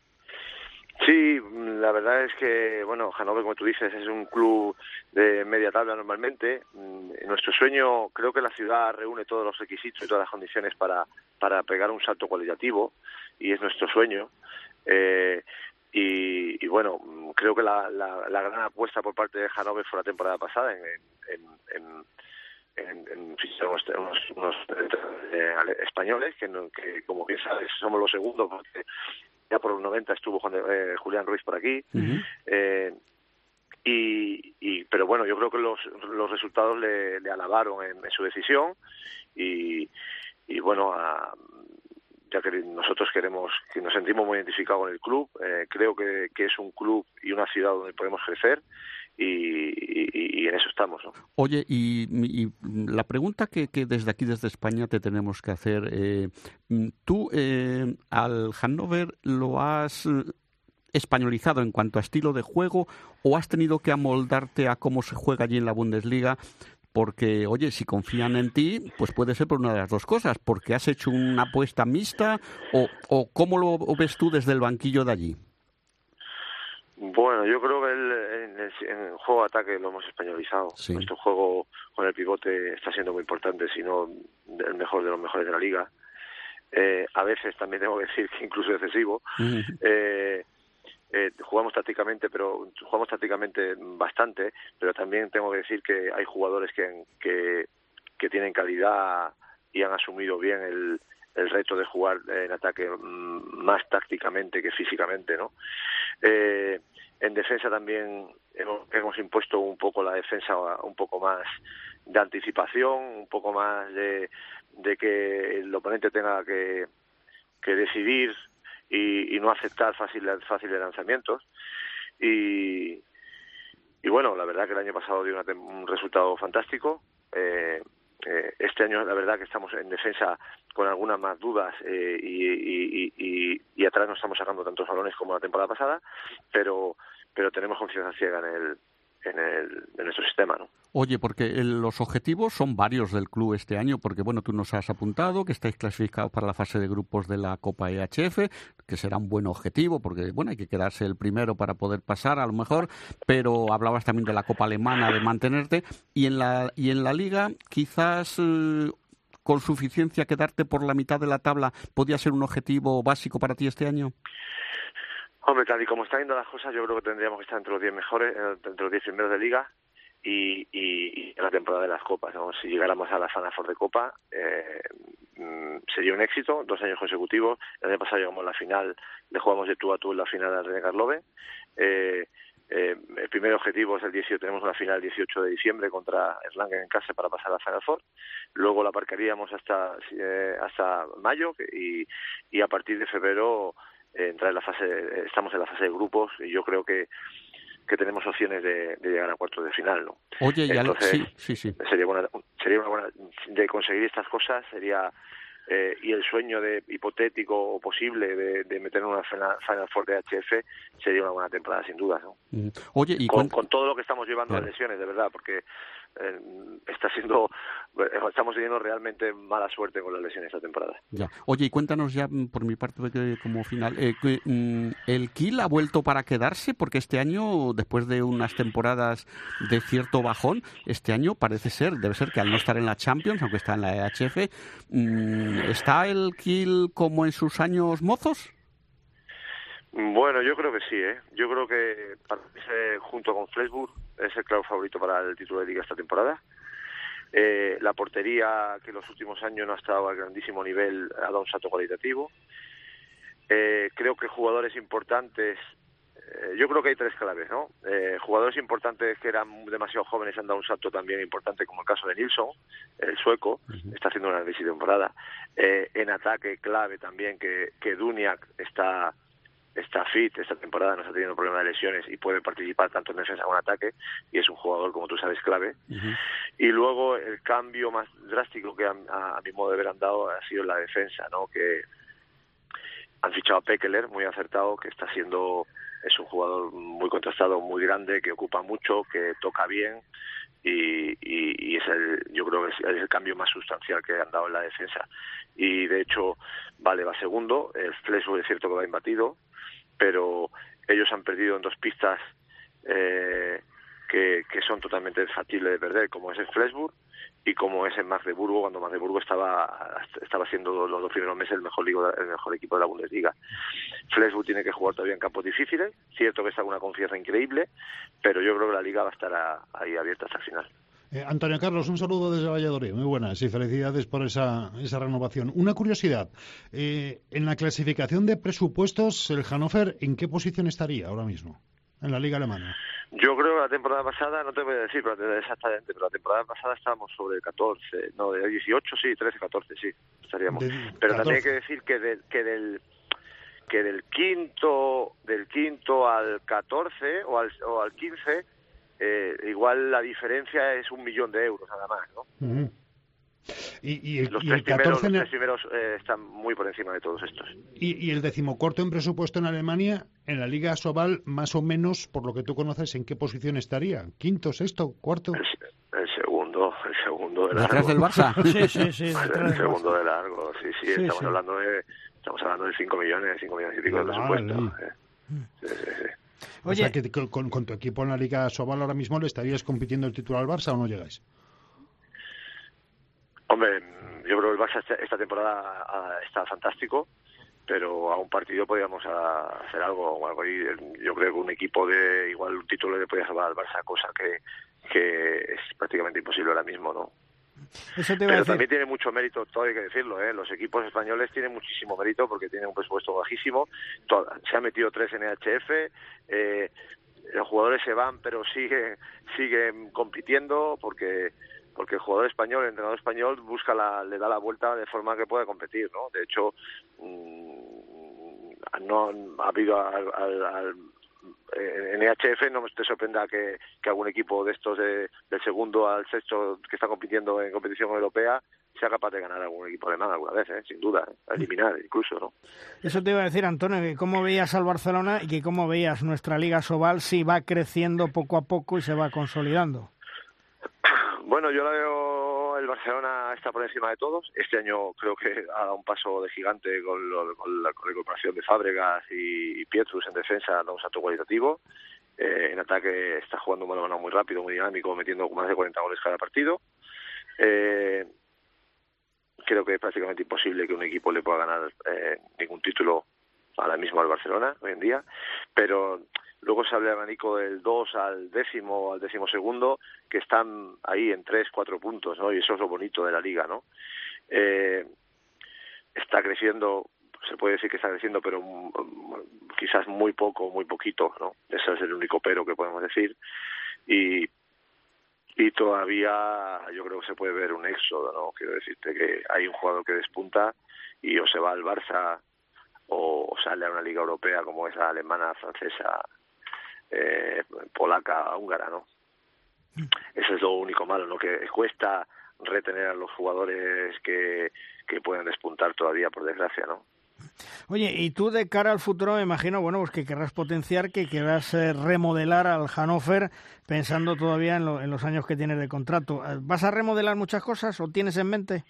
Sí, la verdad es que, bueno, Hannover, como tú dices, es un club de media tabla normalmente. Nuestro sueño, creo que la ciudad reúne todos los requisitos y todas las condiciones para, para pegar un salto cualitativo, y es nuestro sueño. Eh, y, y bueno, creo que la, la, la gran apuesta por parte de Hannover fue la temporada pasada en, en, en, en en fichar unos, unos, unos eh, españoles que, no, que, como bien sabes, somos los segundos, porque ya por los noventa estuvo Juan de, eh, Julián Ruiz por aquí. Uh-huh. eh, y, y pero bueno, yo creo que los, los resultados le, le alabaron en, en su decisión y, y bueno, a, ya que nosotros queremos, que nos sentimos muy identificados con el club, eh, creo que, que es un club y una ciudad donde podemos crecer. Y, y, y en eso estamos, ¿no? Oye, y, y la pregunta que, que desde aquí, desde España, te tenemos que hacer, eh, ¿tú eh, al Hannover lo has españolizado en cuanto a estilo de juego o has tenido que amoldarte a cómo se juega allí en la Bundesliga? Porque, oye, si confían en ti, pues puede ser por una de las dos cosas, porque has hecho una apuesta mixta o, o ¿cómo lo ves tú desde el banquillo de allí? Bueno, yo creo que el, en, el, en el juego de ataque lo hemos españolizado. Sí. Nuestro juego con el pivote está siendo muy importante, si no el mejor de los mejores de la liga. eh, a veces también tengo que decir que incluso excesivo. Uh-huh. eh, eh, jugamos tácticamente, pero jugamos tácticamente bastante, pero también tengo que decir que hay jugadores que, que, que tienen calidad y han asumido bien el, el reto de jugar en ataque más tácticamente que físicamente, ¿no? Eh, en defensa también hemos, hemos impuesto un poco la defensa, un poco más de anticipación, un poco más de, de que el oponente tenga que, que decidir y, y no aceptar fáciles fáciles lanzamientos. Y, y bueno, la verdad que el año pasado dio una, un resultado fantástico. Eh, eh, este año la verdad que estamos en defensa con algunas más dudas eh, y, y, y, y atrás no estamos sacando tantos balones como la temporada pasada, pero pero tenemos confianza ciega en el en el en nuestro sistema, ¿no? Oye, porque el, los objetivos son varios del club este año, porque bueno, tú nos has apuntado que estáis clasificados para la fase de grupos de la Copa E H F, que será un buen objetivo, porque bueno, hay que quedarse el primero para poder pasar a lo mejor, pero hablabas también de la Copa Alemana, de mantenerte, y en la y en la Liga quizás eh, con suficiencia quedarte por la mitad de la tabla podría ser un objetivo básico para ti este año. Hombre, tal y como están yendo las cosas, yo creo que tendríamos que estar entre los diez mejores, entre los diez primeros de Liga y, y, y en la temporada de las Copas, ¿no? Si llegáramos a la Final Four de Copa, eh, sería un éxito, dos años consecutivos. El año pasado llegamos a la final, le jugamos de tú a tú en la final al René Karlove. Eh, eh, el primer objetivo es el dieciocho, tenemos una final el dieciocho de diciembre contra Erlangen en casa para pasar a la Final Four. Luego la aparcaríamos hasta eh, hasta mayo y, y a partir de febrero eh, entrar en la fase, estamos en la fase de grupos y yo creo que que tenemos opciones de, de llegar a cuartos de final, ¿no? Oye, ya Entonces, lo, sí, sí, sí. sería buena, sería una buena de conseguir estas cosas, sería eh, y el sueño de hipotético o posible de, de meter en una Final, Final Four de H F sería una buena temporada sin duda, ¿no? Mm. Oye, y con, cuent... con todo lo que estamos llevando claro. de lesiones, de verdad, porque eh, está siendo estamos teniendo realmente mala suerte con las lesiones esta temporada. Ya. Oye, y cuéntanos ya por mi parte que, como final, eh, que, mm, ¿el Kiel ha vuelto para quedarse? Porque este año, después de unas temporadas de cierto bajón, este año parece ser, debe ser que al no estar en la Champions, aunque está en la E H F, mm, ¿está el Kiel como en sus años mozos? Bueno, yo creo que sí, ¿eh? Yo creo que parece, junto con Flensburg es el claro favorito para el título de Liga esta temporada. Eh, la portería, que en los últimos años no ha estado al grandísimo nivel, ha dado un salto cualitativo. Eh, creo que jugadores importantes, eh, yo creo que hay tres claves, ¿no? Eh, jugadores importantes que eran demasiado jóvenes han dado un salto también importante, como el caso de Nilsson, el sueco, uh-huh. está haciendo una grandísima temporada. Eh, en ataque, clave también que, que Duniak está... está fit esta temporada, no está teniendo problema de lesiones y puede participar tanto en defensa como en ataque y es un jugador, como tú sabes, clave. Uh-huh. Y luego el cambio más drástico que a, a, a mi modo de ver han dado ha sido en la defensa, ¿no? Que han fichado a Pekeler, muy acertado, que está siendo, es un jugador muy contrastado, muy grande, que ocupa mucho, que toca bien y, y, y es el, yo creo que es, es el cambio más sustancial que han dado en la defensa. Y de hecho, vale, va segundo, el Flensburg es cierto que va imbatido, pero ellos han perdido en dos pistas eh, que, que son totalmente factibles de perder, como es el Flensburg y como es el Magdeburgo, cuando Magdeburgo estaba estaba siendo los dos primeros meses el mejor ligo, el mejor equipo de la Bundesliga. Flensburg tiene que jugar todavía en campos difíciles, cierto que está con una confianza increíble, pero yo creo que la liga va a estar a, ahí abierta hasta el final. Eh, Antonio Carlos, un saludo desde Valladolid. Muy buenas y felicidades por esa, esa renovación. Una curiosidad, eh, en la clasificación de presupuestos, el Hannover, ¿en qué posición estaría ahora mismo en la liga alemana? Yo creo que la temporada pasada, no te voy a decir pero exactamente, pero la temporada pasada estábamos sobre catorce, no, de dieciocho, sí, trece, catorce, sí, estaríamos. De, pero catorce. También hay que decir que, de, que del que del quinto del quinto al catorce o al, o al quince... Eh, igual la diferencia es un millón de euros nada más, ¿no? Uh-huh. Y, y el, los, y tres el primeros, los tres primeros eh, están muy por encima de todos estos. Y, y el decimocuarto en presupuesto en Alemania, en la Liga Sobal, más o menos, por lo que tú conoces, ¿en qué posición estaría? ¿Quinto, sexto, cuarto? El, el segundo, el segundo de largo. ¿Detrás del Barça? sí, sí, sí. El, el segundo de largo, sí, sí, sí estamos sí. hablando de estamos hablando de cinco millones, cinco millones y pico de presupuesto. Eh. Sí, sí, sí. O Oye, sea que con, con tu equipo en la Liga Sobal ahora mismo le estarías compitiendo el título al Barça o no llegáis. Hombre, yo creo que el Barça esta temporada está fantástico, pero a un partido podríamos hacer algo, algo ahí. Yo creo que un equipo de igual un título le podría salvar al Barça, cosa que, que es prácticamente imposible ahora mismo, ¿no? Eso te iba pero a decir. También tiene mucho mérito, todo hay que decirlo, ¿eh? Los equipos españoles tienen muchísimo mérito porque tienen un presupuesto bajísimo, todo, se han metido tres en E H F, eh, los jugadores se van pero siguen siguen compitiendo porque porque el jugador español, el entrenador español busca la, le da la vuelta de forma que pueda competir, ¿no? De hecho, mmm, no ha habido al, al, al en E H F no te sorprenda que, que algún equipo de estos de, del segundo al sexto que está compitiendo en competición europea sea capaz de ganar algún equipo alemán alguna vez, ¿eh? Sin duda, ¿eh? A eliminar incluso, ¿no? Eso te iba a decir, Antonio, que cómo veías al Barcelona y que cómo veías nuestra Liga Sobal si va creciendo poco a poco y se va consolidando. Bueno, yo la veo, el Barcelona está por encima de todos. Este año creo que ha dado un paso de gigante con, lo, con, la, con la incorporación de Fábregas y, y Pietrus en defensa, dando un salto cualitativo. Eh, en ataque está jugando un mano a mano muy rápido, muy dinámico, metiendo más de cuarenta goles cada partido. Eh, creo que es prácticamente imposible que un equipo le pueda ganar eh, ningún título ahora mismo al Barcelona hoy en día, pero luego se habla de abanico del dos al décimo, al décimo segundo, que están ahí en tres, cuatro puntos, ¿no? Y eso es lo bonito de la Liga, ¿no? Eh, está creciendo, se puede decir que está creciendo, pero quizás muy poco, muy poquito, ¿no? Ese es el único pero que podemos decir. Y y todavía yo creo que se puede ver un éxodo, ¿no? Quiero decirte que hay un jugador que despunta y o se va al Barça o sale a una liga europea como es la alemana, francesa, eh, polaca, húngara, ¿no? Eso es lo único malo, ¿no? Que cuesta retener a los jugadores que, que pueden despuntar todavía, por desgracia, ¿no? Oye, y tú de cara al futuro me imagino, bueno, pues que querrás potenciar, que querrás eh, remodelar al Hannover pensando todavía en, lo, en los años que tienes de contrato. ¿Vas a remodelar muchas cosas o tienes en mente?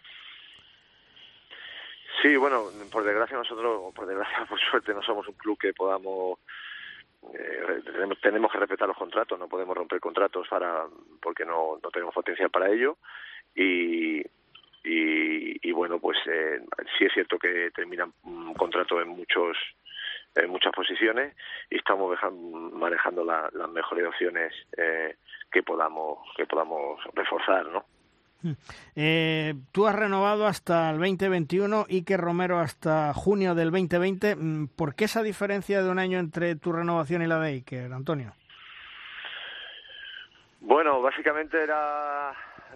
Sí, bueno, por desgracia nosotros, por desgracia, por suerte, no somos un club que podamos, eh, tenemos, tenemos que respetar los contratos, no podemos romper contratos para porque no, no tenemos potencial para ello y y, y bueno, pues eh, sí es cierto que terminan un contrato en muchos en muchas posiciones y estamos dejando, manejando la, las mejores opciones eh, que podamos que podamos reforzar, ¿no? Eh, tú has renovado hasta el veinte veintiuno, Iker Romero hasta junio del veinte veinte. ¿Por qué esa diferencia de un año entre tu renovación y la de Iker, Antonio? Bueno, básicamente era,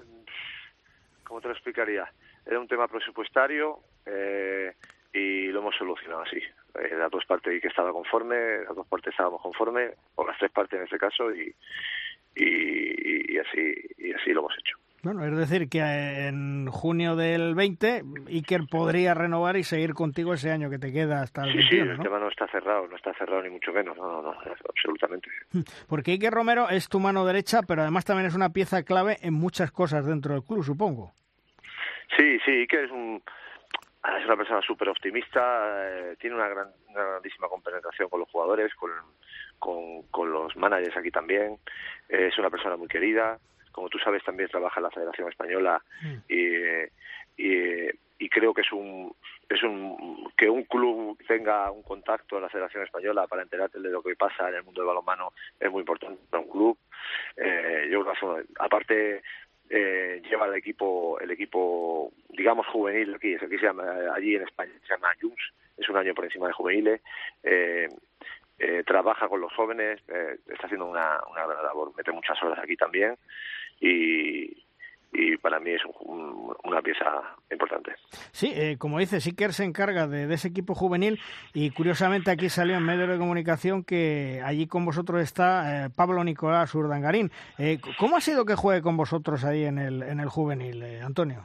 ¿cómo te lo explicaría? Era un tema presupuestario eh, y lo hemos solucionado así. Eh, las dos partes que estaba conforme, las dos partes estábamos conforme, o las tres partes en este caso, y, y, y así y así lo hemos hecho. Bueno, es decir, que en junio del veinte Iker podría renovar y seguir contigo ese año que te queda hasta el sí, veintiuno, sí, el ¿no? tema no está cerrado, no está cerrado ni mucho menos, no, no, no, absolutamente. Porque Iker Romero es tu mano derecha, pero además también es una pieza clave en muchas cosas dentro del club, supongo. Sí, sí, Iker es un es una persona súper optimista, eh, tiene una, gran, una grandísima compenetración con los jugadores, con, con, con los managers aquí también, eh, es una persona muy querida. Como tú sabes, también trabaja en la Federación Española y, y, y creo que es un es un que un club tenga un contacto en la Federación Española para enterarte de lo que pasa en el mundo del balonmano es muy importante para un club. Eh, yo creo que aparte eh, lleva el equipo el equipo digamos juvenil aquí, aquí se llama, allí en España se llama Junts, es un año por encima de juveniles. Eh, eh, trabaja con los jóvenes, eh, está haciendo una, una gran labor, mete muchas horas aquí también. Y, y para mí es un, una pieza importante. Sí, eh, como dices, Iker se encarga de, de ese equipo juvenil y curiosamente aquí salió en medios de comunicación que allí con vosotros está eh, Pablo Nicolás Urdangarín. Eh, ¿Cómo ha sido que juegue con vosotros ahí en el, en el juvenil, eh, Antonio?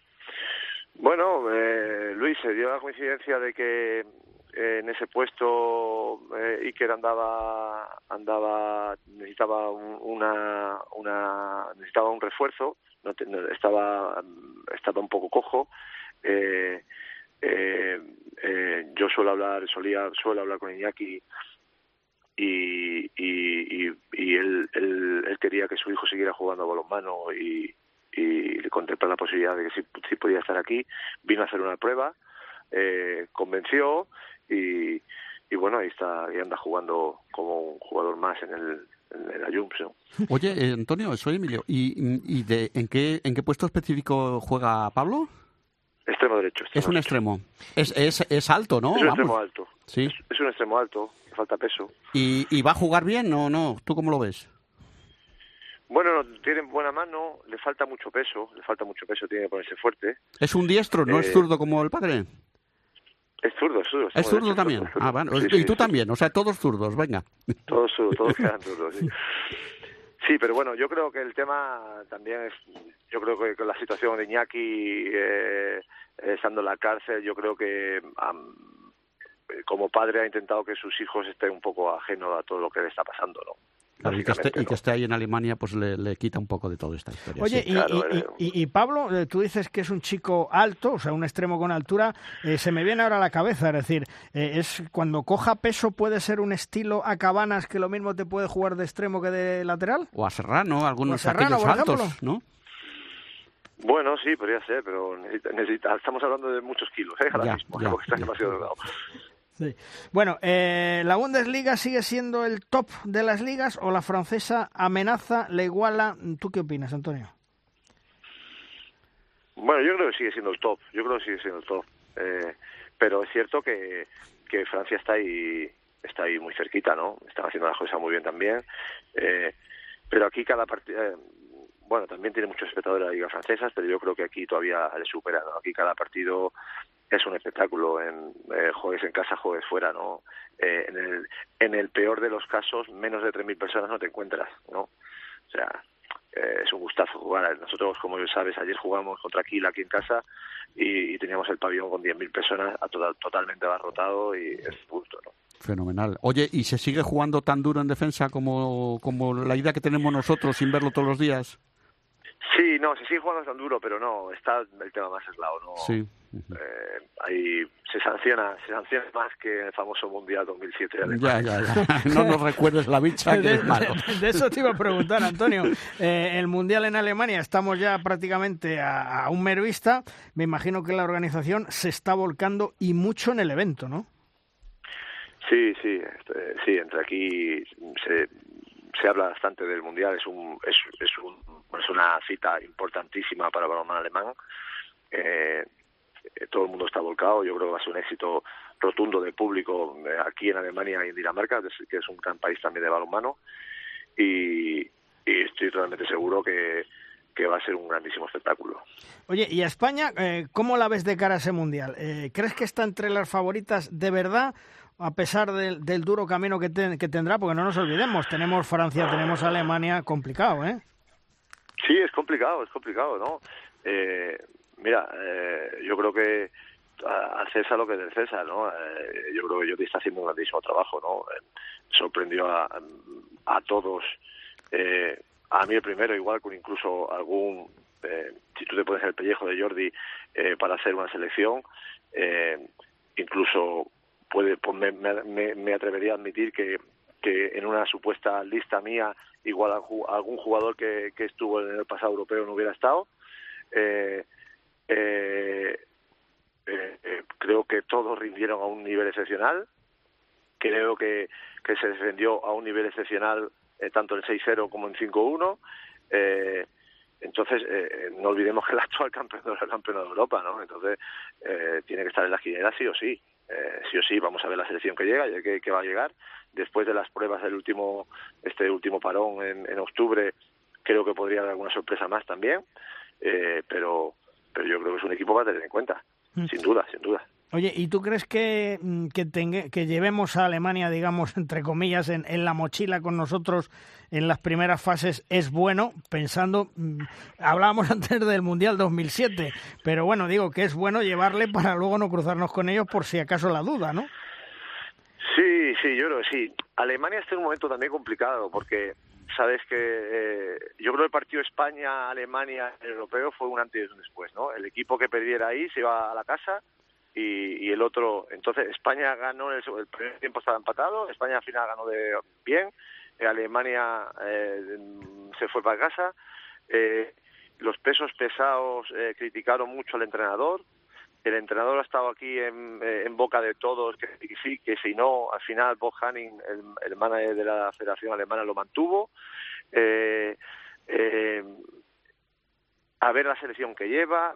Bueno, eh, Luis, se dio la coincidencia de que en ese puesto eh, Iker andaba andaba necesitaba una una necesitaba un refuerzo, no, te, no estaba estaba un poco cojo. eh, eh, eh, yo suelo hablar solía suelo hablar con Iñaki y y, y, y él, él él quería que su hijo siguiera jugando a balonmano y y le contemplé la posibilidad de que si, si podía estar aquí. Vino a hacer una prueba, eh, convenció y, y bueno, ahí está, ahí anda jugando como un jugador más en el en el Ayumps, ¿no? Oye, eh, Antonio, soy Emilio. ¿Y, y de, en qué en qué puesto específico juega Pablo? Extremo derecho. Extremo es un derecho. extremo. Es, es, es alto, ¿no? Es un Vamos. extremo alto. Sí. Es, es un extremo alto, le falta peso. ¿Y, ¿Y va a jugar bien o no? ¿Tú cómo lo ves? Bueno, tiene buena mano, le falta mucho peso, le falta mucho peso, tiene que ponerse fuerte. ¿Es un diestro, no eh, es zurdo como el padre? Es zurdo, es zurdo. ¿Es zurdo también? Es zurdo. Ah, bueno. Sí, y sí, tú sí. también, o sea, todos zurdos, venga. Todos zurdos, todos quedan zurdos, sí. Sí, pero bueno, yo creo que el tema también es, yo creo que con la situación de Iñaki eh, estando en la cárcel, yo creo que um, como padre ha intentado que sus hijos estén un poco ajenos a todo lo que le está pasando, ¿no? Claro, y, que esté, y ¿no? que esté ahí en Alemania, pues le, le quita un poco de toda esta historia. Oye, sí. y, Claro, y, eh. y, y Pablo, eh, tú dices que es un chico alto, o sea, un extremo con altura, eh, se me viene ahora a la cabeza, es decir, eh, es cuando coja peso puede ser un estilo a Cabanas que lo mismo te puede jugar de extremo que de lateral. O a Serrano, algunos O a Serrano, aquellos por altos, ejemplo. ¿no? Bueno, sí, podría ser, pero necesita, necesita, estamos hablando de muchos kilos, ¿eh? Ahora Ya, mismo, ya, porque está ya. demasiado delgado. Sí. Bueno, eh, ¿la Bundesliga sigue siendo el top de las ligas o la francesa amenaza, le iguala? ¿Tú qué opinas, Antonio? Bueno, yo creo que sigue siendo el top, yo creo que sigue siendo el top. Eh, pero es cierto que, que Francia está ahí, está ahí muy cerquita, ¿no? Están haciendo las cosas muy bien también. Eh, pero aquí cada partido, eh, bueno, también tiene muchos espectadores la Liga Francesa, pero yo creo que aquí todavía le supera, ¿no? Aquí cada partido es un espectáculo, en eh, juegues en casa, juegues fuera, ¿no? Eh, en el en el peor de los casos, menos de tres mil personas no te encuentras, ¿no? O sea, eh, es un gustazo jugar. Nosotros, como sabes, ayer jugamos contra Kiel aquí en casa y, y teníamos el pabellón con diez mil personas a toda, totalmente abarrotado y es gusto, ¿no? Fenomenal. Oye, ¿y se sigue jugando tan duro en defensa como, como la idea que tenemos nosotros sin verlo todos los días? Sí, no, se sigue jugando tan duro, pero no, está el tema más aislado, ¿no? Sí. Eh, ahí se sanciona, se sanciona más que el famoso Mundial dos mil siete de Ya, Alemania. ya, ya. No nos recuerdes la bicha que de, es malo. de- de eso te iba a preguntar, Antonio. Eh, el Mundial en Alemania, estamos ya prácticamente a, a un mero vista. Me imagino que la organización se está volcando y mucho en el evento, ¿no? Sí, sí, este, sí, entre aquí se, se habla bastante del Mundial, es un es, es, un, es una cita importantísima para el balonmano alemán. Eh, eh, todo el mundo está volcado, yo creo que va a ser un éxito rotundo de público eh, aquí en Alemania y en Dinamarca, que es, que es un gran país también de balonmano, y, y estoy totalmente seguro que, que va a ser un grandísimo espectáculo. Oye, ¿y a España eh, cómo la ves de cara a ese Mundial? Eh, ¿Crees que está entre las favoritas de verdad, a pesar del, del duro camino que, ten, que tendrá? Porque no nos olvidemos, tenemos Francia, tenemos Alemania, complicado, ¿eh? Sí, es complicado, es complicado, ¿no? Eh, mira, eh, yo creo que al César lo que es del César, ¿no? Eh, yo creo que Jordi está haciendo un grandísimo trabajo, ¿no? Eh, sorprendió a, a todos, eh, a mí el primero, igual con incluso algún, eh, si tú te pones el pellejo de Jordi eh, para hacer una selección, eh, incluso puede, pues me, me, me atrevería a admitir que que en una supuesta lista mía igual a algún jugador que, que estuvo en el pasado europeo no hubiera estado. Eh, eh, eh, eh, creo que todos rindieron a un nivel excepcional. Creo que, que se defendió a un nivel excepcional eh, tanto en seis cero como en cinco uno. Eh, entonces, eh, no olvidemos que el actual campeón de, campeón de Europa, ¿no? Entonces, eh, tiene que estar en la quiniela sí o sí. Eh, sí o sí, vamos a ver la selección que llega, que, que va a llegar. Después de las pruebas del último, este último parón en, en octubre, creo que podría haber alguna sorpresa más también. Eh, pero, pero yo creo que es un equipo para tener en cuenta, mm. sin duda, sin duda. Oye, ¿y tú crees que, que, tenga, que llevemos a Alemania, digamos, entre comillas, en, en la mochila con nosotros en las primeras fases es bueno? Pensando, mmm, hablábamos antes del Mundial dos mil siete, pero bueno, digo que es bueno llevarle para luego no cruzarnos con ellos por si acaso la duda, ¿no? Sí, sí, yo creo que sí. Alemania está en un momento también complicado porque sabes que eh, yo creo que el partido España-Alemania en el europeo fue un antes y un después, ¿no? El equipo que perdiera ahí se iba a la casa y, y el otro, entonces España ganó, el, el primer tiempo estaba empatado, España al final ganó de bien, eh, Alemania eh, se fue para casa, eh, los pesos pesados eh, criticaron mucho al entrenador. El entrenador ha estado aquí en, en boca de todos, que sí, que si no, al final Bob Hanning, el, el manager de la Federación Alemana, lo mantuvo. Eh, eh, a ver la selección que lleva,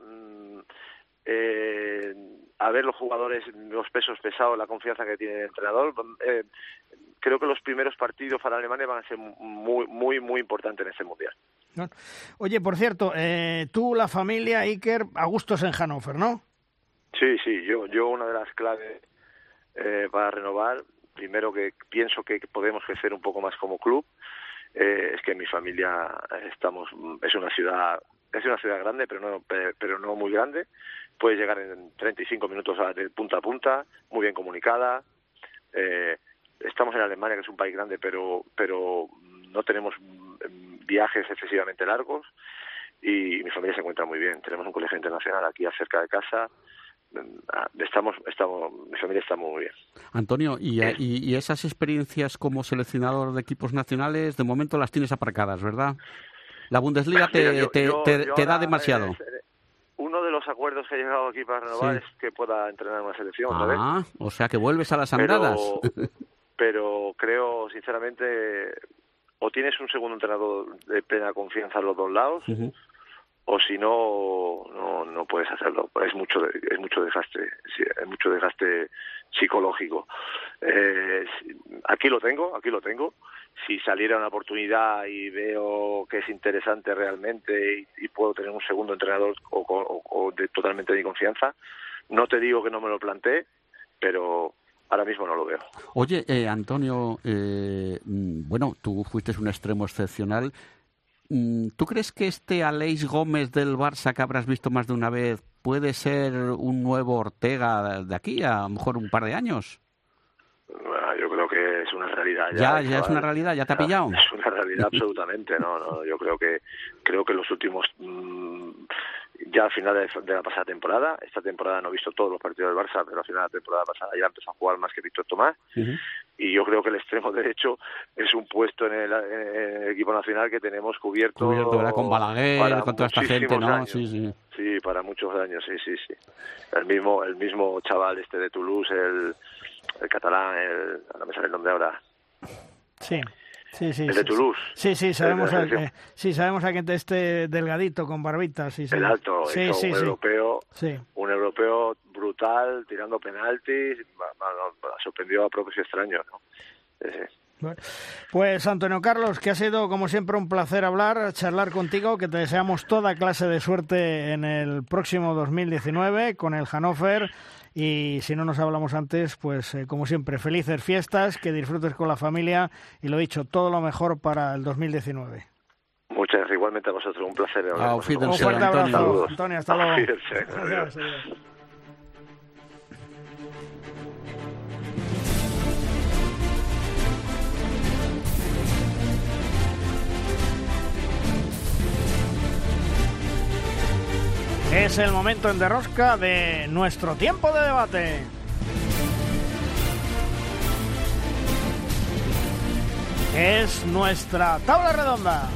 eh, a ver los jugadores, los pesos pesados, la confianza que tiene el entrenador. Eh, creo que los primeros partidos para Alemania van a ser muy, muy, muy importantes en este Mundial. Oye, por cierto, eh, tú, la familia Iker, a gustos en Hannover, ¿no? Sí, sí, yo, yo una de las claves eh, para renovar, primero que pienso que podemos crecer un poco más como club, eh, es que mi familia estamos, es una ciudad, es una ciudad grande, pero no, pero no muy grande, puedes llegar en treinta y cinco minutos a, de punta a punta, muy bien comunicada, eh, estamos en Alemania, que es un país grande, pero, pero no tenemos viajes excesivamente largos, y mi familia se encuentra muy bien, tenemos un colegio internacional aquí cerca de casa. Estamos, estamos, mi familia está muy bien. Antonio, y, ¿Eh? y, y esas experiencias como seleccionador de equipos nacionales, de momento las tienes aparcadas, ¿verdad? La Bundesliga te, Mira, yo, te, yo, te, yo te da ahora, demasiado. Eh, uno de los acuerdos que he llegado aquí para renovar Sí. es que pueda entrenar en una selección, Ah, ¿sabes? o sea que vuelves a las andadas. Pero, pero creo, sinceramente, o tienes un segundo entrenador de plena confianza a los dos lados, uh-huh. o si no, no no puedes hacerlo. Es mucho es mucho desgaste, es mucho desgaste psicológico. Eh, aquí lo tengo, aquí lo tengo. Si saliera una oportunidad y veo que es interesante realmente y, y puedo tener un segundo entrenador o, o, o de totalmente de mi confianza, no te digo que no me lo planteé, pero ahora mismo no lo veo. Oye, eh, Antonio, eh, bueno, tú fuiste un extremo excepcional. ¿Tú crees que este Aleix Gómez del Barça que habrás visto más de una vez puede ser un nuevo Ortega de aquí a lo mejor un par de años? Bueno, yo creo que es una realidad. Ya, ya, ya es una realidad, ya te ha pillado. Es una realidad absolutamente, no, no. Yo creo que creo que los últimos mmm, ya al final de, de la pasada temporada, esta temporada no he visto todos los partidos del Barça, pero al final de la temporada pasada ya empezó a jugar más que Víctor Tomás. Uh-huh. Y yo creo que el extremo derecho es un puesto en el, en el equipo nacional que tenemos cubierto, cubierto ¿verdad? Con Balaguer, con toda esta gente, ¿no? Años. Sí, sí. Sí, para muchos años, sí, sí, sí. El mismo, el mismo chaval este de Toulouse, el, el catalán, el, no me sale el nombre ahora. Sí. Sí, sí, el sí, de Toulouse. Sí, sí, sabemos a, eh, sí, sabemos a que este delgadito con barbita. Sí, sí. El alto, sí, hizo sí, un sí. europeo, sí. un europeo brutal, tirando penaltis, sorprendió a propios y extraños, ¿no? Sí, sí. Bueno, pues Antonio Carlos, que ha sido como siempre un placer hablar, charlar contigo, que te deseamos toda clase de suerte en el próximo dos mil diecinueve con el Hannover. Y si no nos hablamos antes, pues eh, como siempre, felices fiestas, que disfrutes con la familia y lo dicho, todo lo mejor para el dos mil diecinueve. Muchas gracias, igualmente a vosotros, un placer. Ah, un fuerte abrazo, Antonio, Antonio hasta luego. Adiós, adiós. Es el momento en Derrosca de nuestro tiempo de debate. Es nuestra tabla redonda.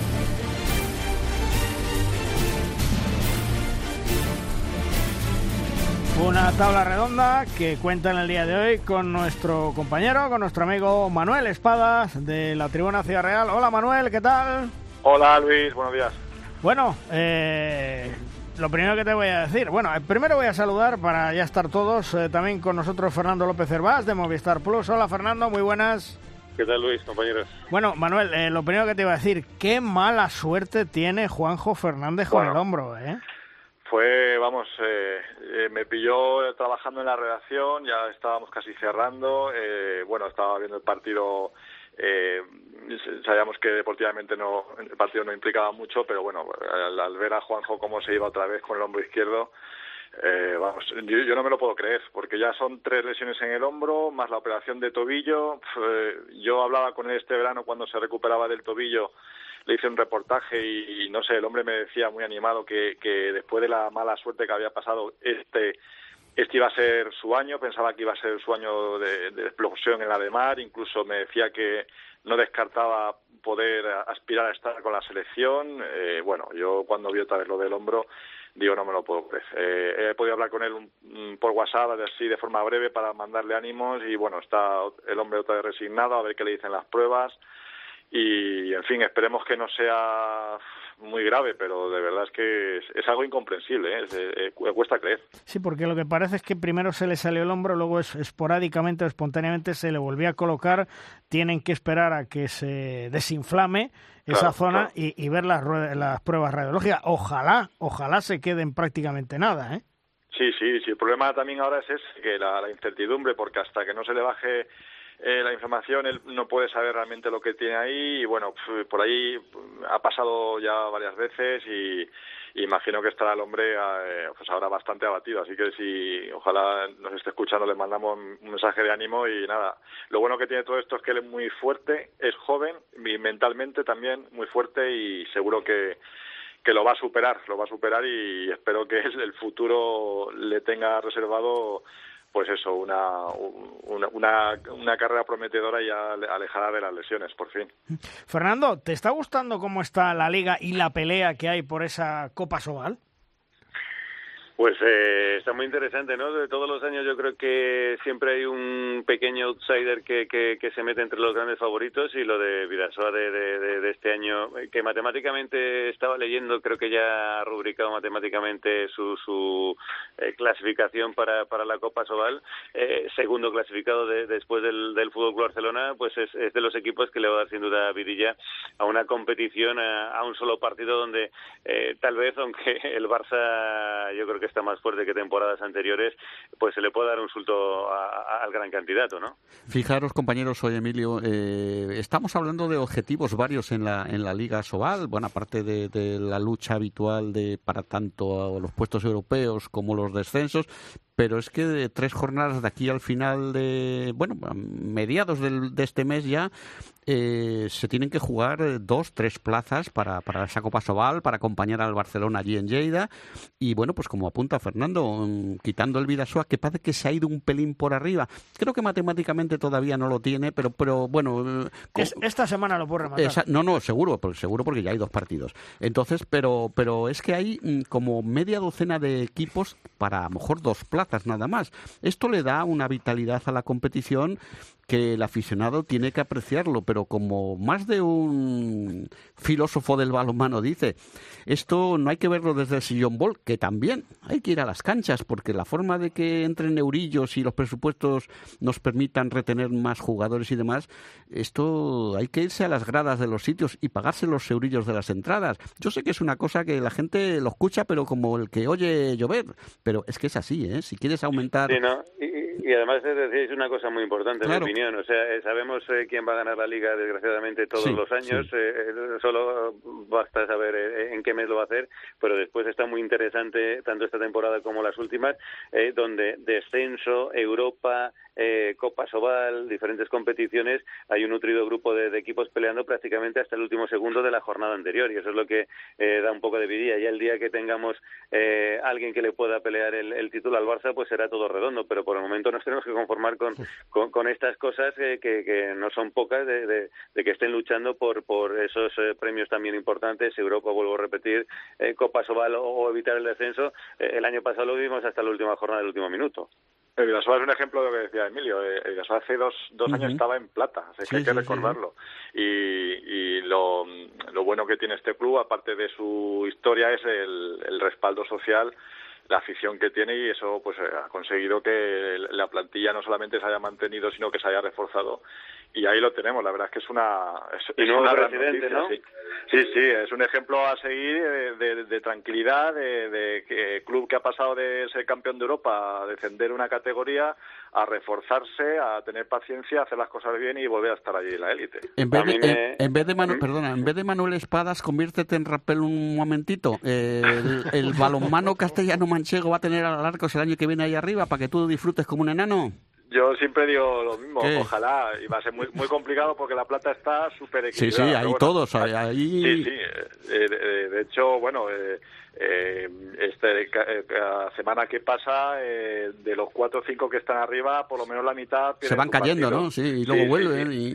Una tabla redonda que cuenta en el día de hoy con nuestro compañero, con nuestro amigo Manuel Espadas de la Tribuna Ciudad Real. Hola Manuel, ¿qué tal? Hola Luis, buenos días. Bueno, eh... lo primero que te voy a decir, bueno, primero voy a saludar para ya estar todos, eh, también con nosotros Fernando López Hervás de Movistar Plus. Hola Fernando, muy buenas. ¿Qué tal Luis, compañeros? Bueno, Manuel, eh, lo primero que te iba a decir, qué mala suerte tiene Juanjo Fernández con bueno, el hombro, ¿eh? Fue, vamos, eh, eh, me pilló trabajando en la redacción, ya estábamos casi cerrando, eh, bueno, estaba viendo el partido. Eh, sabíamos que deportivamente no el partido no implicaba mucho, pero bueno, al, al ver a Juanjo cómo se iba otra vez con el hombro izquierdo, eh, vamos, yo, yo no me lo puedo creer, porque ya son tres lesiones en el hombro, más la operación de tobillo. Eh, yo hablaba con él este verano cuando se recuperaba del tobillo, le hice un reportaje y, y no sé, el hombre me decía muy animado que, que después de la mala suerte que había pasado, este Este iba a ser su año, pensaba que iba a ser su año de, de explosión en la de mar, incluso me decía que no descartaba poder aspirar a estar con la selección. Eh, bueno, yo cuando vi otra vez lo del hombro, digo, no me lo puedo creer. Eh, he podido hablar con él un, por WhatsApp, así de forma breve, para mandarle ánimos, y bueno, está el hombre otra vez resignado, a ver qué le dicen las pruebas. Y, en fin, esperemos que no sea muy grave, pero de verdad es que es, es algo incomprensible, ¿eh? Es, eh, cuesta creer. Sí, porque lo que parece es que primero se le salió el hombro, luego es, esporádicamente o espontáneamente se le volvió a colocar. Tienen que esperar a que se desinflame esa Claro, zona claro. Y, y ver las, las pruebas radiológicas. Ojalá, ojalá se queden prácticamente nada, ¿eh? Sí, sí, sí. El problema también ahora es ese, que la, la incertidumbre, porque hasta que no se le baje Eh, la inflamación, él no puede saber realmente lo que tiene ahí, y bueno, por ahí ha pasado ya varias veces, y, y imagino que estará el hombre eh, pues ahora bastante abatido, así que si ojalá nos esté escuchando, le mandamos un mensaje de ánimo. Y nada, lo bueno que tiene todo esto es que él es muy fuerte, es joven y mentalmente también muy fuerte, y seguro que que lo va a superar, lo va a superar y espero que el futuro le tenga reservado, pues eso, una, una, una, una carrera prometedora, ya alejada de las lesiones, por fin. Fernando, ¿te está gustando cómo está la Liga y la pelea que hay por esa Copa Sobal? Pues eh, está muy interesante, ¿no? De todos los años yo creo que siempre hay un pequeño outsider que, que, que se mete entre los grandes favoritos, y lo de Bidasoa de, de, de, de este año, que matemáticamente estaba leyendo, creo que ya ha rubricado matemáticamente su, su eh, clasificación para, para la Copa Sobal, eh, segundo clasificado de, después del, del Fútbol Club Barcelona, pues es, es de los equipos que le va a dar sin duda vidilla a una competición, a, a un solo partido donde eh, tal vez, aunque el Barça yo creo que está más fuerte que temporadas anteriores, pues se le puede dar un suelto a, a, al gran candidato, ¿no? Fijaros, compañeros, soy Emilio, eh, estamos hablando de objetivos varios en la en la Liga Sobal, bueno, aparte de, de la lucha habitual de para tanto los puestos europeos como los descensos, pero es que de tres jornadas de aquí al final de, bueno, a mediados del, de este mes ya, eh, se tienen que jugar dos, tres plazas para, para esa Copa Sobal, para acompañar al Barcelona allí en Lleida, y bueno, pues como apunta Fernando, quitando el Bidasoa, que parece que se ha ido un pelín por arriba, creo que matemáticamente todavía no lo tiene, pero pero bueno... Es, esta semana lo puede rematar. Esa, no, no, seguro, porque, seguro porque ya hay dos partidos. Entonces, pero pero es que hay mm, como media docena de equipos para a lo mejor dos plazas nada más. Esto le da una vitalidad a la competición que el aficionado tiene que apreciarlo, pero como más de un filósofo del balonmano dice, esto no hay que verlo desde el sillón bol, que también hay que ir a las canchas, porque la forma de que entren eurillos y los presupuestos nos permitan retener más jugadores y demás, esto hay que irse a las gradas de los sitios y pagarse los eurillos de las entradas. Yo sé que es una cosa que la gente lo escucha, pero como el que oye llover, pero es que es así, ¿eh? Si quieres aumentar... Sí, ¿no? Y, y además es una cosa muy importante, claro. En mi opinión. O sea, eh, sabemos eh, quién va a ganar la Liga, desgraciadamente, todos sí, los años. Sí. Eh, solo basta saber eh, en qué mes lo va a hacer, pero después está muy interesante, tanto esta temporada como las últimas, eh, donde descenso, Europa, eh, Copa Sobal, diferentes competiciones, hay un nutrido grupo de, de equipos peleando prácticamente hasta el último segundo de la jornada anterior, y eso es lo que eh, da un poco de vidilla. Ya el día que tengamos eh, alguien que le pueda pelear el, el título al Barça, pues será todo redondo, pero por el momento nos tenemos que conformar con, con, con estas cosas eh, que, que no son pocas, de, de, de que estén luchando por, por esos eh, premios también importantes, Europa, vuelvo a repetir, eh, Copa Sobal o, o evitar el descenso. Eh, el año pasado lo vimos hasta la última jornada del último minuto. El Bidasoa es un ejemplo de lo que decía Emilio. El Bidasoa hace dos, dos uh-huh. años estaba en plata, así que sí, hay que sí, recordarlo. Sí. Y, y lo, lo bueno que tiene este club, aparte de su historia, es el, el respaldo social, la afición que tiene, y eso pues ha conseguido que la plantilla no solamente se haya mantenido, sino que se haya reforzado. Y ahí lo tenemos, la verdad es que es una es, y es nuevo una presidente, gran noticia, ¿no? Sí. sí, sí, es un ejemplo a seguir de, de, de tranquilidad, de, de que club que ha pasado de ser campeón de Europa a descender una categoría, a reforzarse, a tener paciencia, a hacer las cosas bien y volver a estar allí en la élite. En vez de, me... en, en vez de Manu, perdona, en vez de Manuel Espadas, conviértete en rapel un momentito. Eh, el, el balonmano castellano manchego va a tener al Arcos el año que viene ahí arriba para que tú disfrutes como un enano. Yo siempre digo lo mismo, ¿Qué? Ojalá, y va a ser muy muy complicado porque la plata está súper equilibrada. Sí, sí, ahí bueno, todos, ahí... Sí, sí, eh, eh, de hecho, bueno, eh, eh, este, eh, cada semana que pasa, eh, de los cuatro o cinco que están arriba, por lo menos la mitad... Se van cayendo, partido. ¿no? Sí, y luego sí, vuelven sí, sí. y...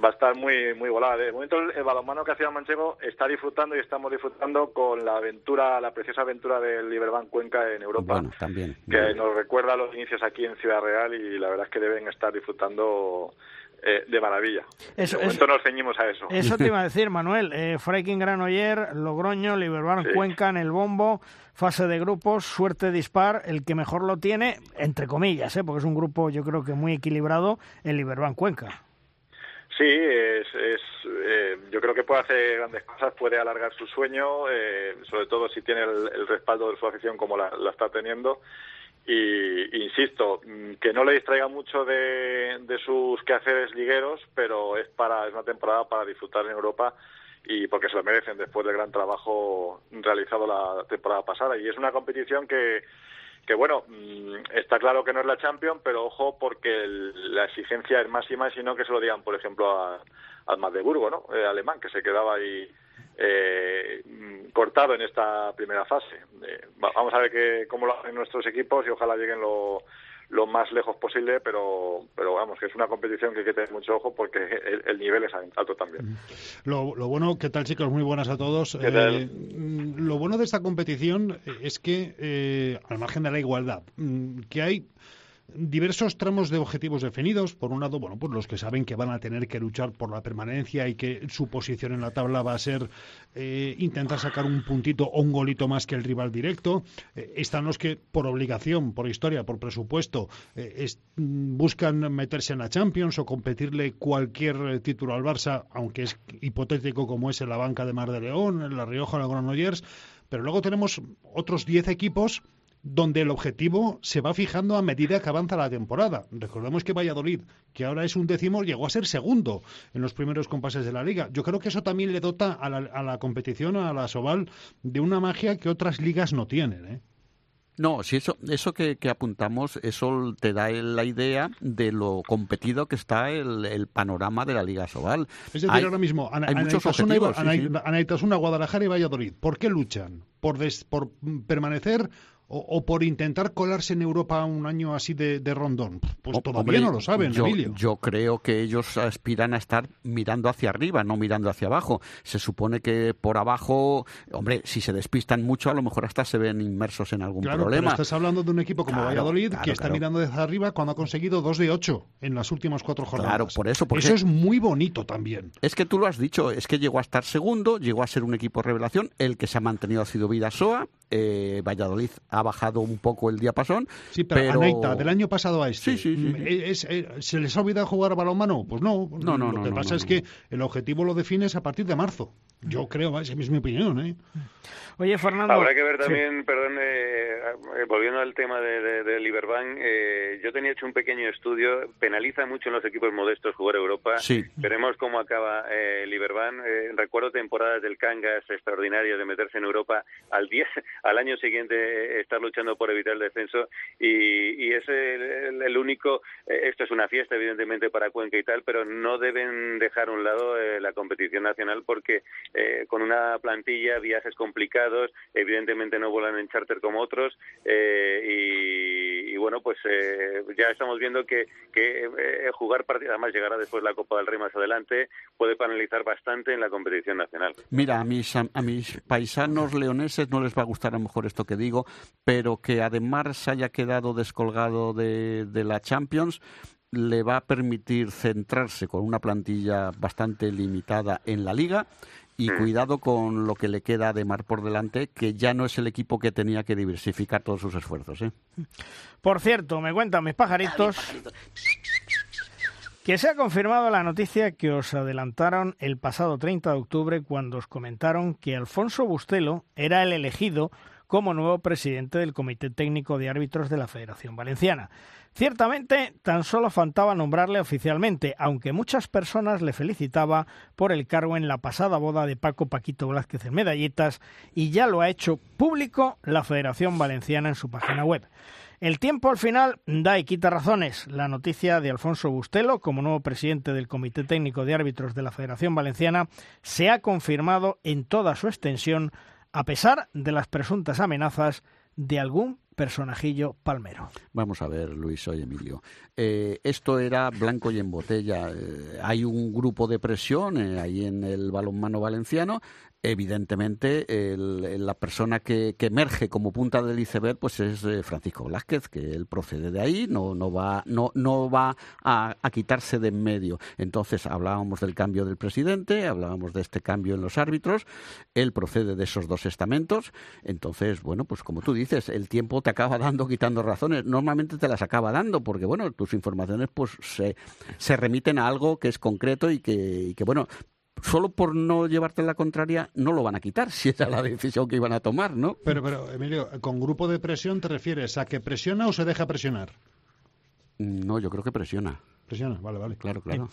va a estar muy muy volada. De momento el, el balonmano que hacía Manchego está disfrutando y estamos disfrutando con la aventura, la preciosa aventura del Liberbank Cuenca en Europa, bueno, también. que Bueno. nos recuerda a los inicios aquí en Ciudad Real y la verdad es que deben estar disfrutando eh, de maravilla. Eso, de momento nos ceñimos a eso. Eso te iba a decir, Manuel. Eh, Freiking Granoller, Logroño, Liberbank Sí. Cuenca en el bombo, fase de grupos, suerte dispar, el que mejor lo tiene, entre comillas, ¿eh? Porque es un grupo yo creo que muy equilibrado, el Liberbank Cuenca. Sí, es, es eh, yo creo que puede hacer grandes cosas, puede alargar su sueño, eh, sobre todo si tiene el, el respaldo de su afición como la, la está teniendo. Y insisto, que no le distraiga mucho de, de sus quehaceres ligueros, pero es para es una temporada para disfrutar en Europa y porque se lo merecen después del gran trabajo realizado la temporada pasada. Y es una competición que que bueno, está claro que no es la Champions, pero ojo porque el, la exigencia es máxima y si no que se lo digan, por ejemplo, a, al Magdeburgo, ¿no? Eh, alemán, que se quedaba ahí eh, cortado en esta primera fase. Eh, vamos a ver que, cómo lo hacen nuestros equipos y ojalá lleguen lo, lo más lejos posible, pero pero vamos, que es una competición que hay que tener mucho ojo porque el, el nivel es alto también. Lo, lo bueno, ¿qué tal, chicos? Muy buenas a todos. ¿Qué tal? Eh, lo bueno de esta competición es que, eh, al margen de la igualdad, que hay diversos tramos de objetivos definidos. Por un lado, bueno, pues los que saben que van a tener que luchar por la permanencia y que su posición en la tabla va a ser eh, intentar sacar un puntito o un golito más que el rival directo. Eh, están los que, por obligación, por historia, por presupuesto, eh, es, buscan meterse en la Champions o competirle cualquier título al Barça, aunque es hipotético como es en la banca de Mar de León, en La Rioja, en la Granollers. Pero luego tenemos otros diez equipos donde el objetivo se va fijando a medida que avanza la temporada. Recordemos que Valladolid, que ahora es un décimo, llegó a ser segundo en los primeros compases de la Liga. Yo creo que eso también le dota a la, a la competición, a la Asobal, de una magia que otras ligas no tienen, ¿eh? No, si eso, eso que, que apuntamos, eso te da la idea de lo competido que está el, el panorama de la Liga Asobal. Es decir, hay, ahora mismo, Ana, hay muchos Anaitasuna, objetivos. Ana, sí, sí. Anaitasuna, Guadalajara y Valladolid. ¿Por qué luchan? ¿Por, des, por permanecer o, o por intentar colarse en Europa un año así de, de rondón? Pues todavía Hombre, no lo saben, yo, Emilio. Yo creo que ellos aspiran a estar mirando hacia arriba, no mirando hacia abajo. Se supone que por abajo, hombre, si se despistan mucho, a lo mejor hasta se ven inmersos en algún Claro, problema. pero estás hablando de un equipo como Claro, Valladolid claro, que está claro. mirando desde arriba cuando ha conseguido dos de ocho en las últimas cuatro jornadas. Claro, por eso, porque- Eso es muy bonito también. Es que tú lo has dicho, es que llegó a estar segundo, llegó a ser un equipo revelación, el que se ha mantenido ha sido Vidasoa, eh, Valladolid ha bajado un poco el diapasón. Sí, pero, pero... Aneita, del año pasado a este, Sí, sí, sí, sí. ¿es- es- ¿se les ha olvidado jugar a balonmano? Pues no. No, no, Lo no, que no, pasa no, es no. que el objetivo lo defines a partir de marzo. Yo creo, esa es mi opinión, ¿eh? Oye, Fernando... Habrá que ver Sí. también, perdón, eh, eh, volviendo al tema de, de, de Liberbank, eh, yo tenía hecho un pequeño estudio, penaliza mucho en los equipos modestos jugar a Europa. Sí. Veremos cómo acaba eh, Liberbank. Eh, recuerdo temporadas del Cangas extraordinarias de meterse en Europa, al diez, al año siguiente eh, estar luchando por evitar el descenso y, y es el, el, el único, eh, esto es una fiesta evidentemente para Cuenca y tal, pero no deben dejar a un lado eh, la competición nacional porque eh, con una plantilla, viajes complicados, evidentemente no vuelan en charter como otros eh, y, y bueno, pues eh, ya estamos viendo que, que eh, jugar partidos, además llegará después la Copa del Rey más adelante, puede penalizar bastante en la competición nacional. Mira, a mis, a, a mis paisanos leoneses no les va a gustar a lo mejor esto que digo, pero que además haya quedado descolgado de, de la Champions le va a permitir centrarse con una plantilla bastante limitada en la Liga y cuidado con lo que le queda de Mar por delante, que ya no es el equipo que tenía que diversificar todos sus esfuerzos, ¿eh? Por cierto, me cuentan mis pajaritos que se ha confirmado la noticia que os adelantaron el pasado treinta de octubre cuando os comentaron que Alfonso Bustelo era el elegido como nuevo presidente del Comité Técnico de Árbitros de la Federación Valenciana. Ciertamente, tan solo faltaba nombrarle oficialmente, aunque muchas personas le felicitaba por el cargo en la pasada boda de Paco Paquito Blázquez en Medalletas, y ya lo ha hecho público la Federación Valenciana en su página web. El tiempo al final da y quita razones. La noticia de Alfonso Bustelo como nuevo presidente del Comité Técnico de Árbitros de la Federación Valenciana se ha confirmado en toda su extensión, a pesar de las presuntas amenazas de algún personajillo palmero. Vamos a ver, Luis, soy Emilio. Eh, esto era blanco y en botella. Eh, hay un grupo de presión eh, ahí en el balonmano valenciano. Evidentemente, el, el, la persona que, que emerge como punta del iceberg pues es eh, Francisco Blázquez, que él procede de ahí, no, no va, no, no va a, a quitarse de en medio. Entonces, hablábamos del cambio del presidente, hablábamos de este cambio en los árbitros, él procede de esos dos estamentos. Entonces, bueno, pues como tú dices, el tiempo te acaba dando, quitando razones. Normalmente te las acaba dando, porque, bueno, tus informaciones pues se, se remiten a algo que es concreto y que, y que bueno, solo por no llevarte la contraria no lo van a quitar, si esa es la decisión que iban a tomar, ¿no? Pero, pero Emilio, ¿con grupo de presión te refieres a que presiona o se deja presionar? No, yo creo que presiona. Presiona, vale, vale. Claro, claro.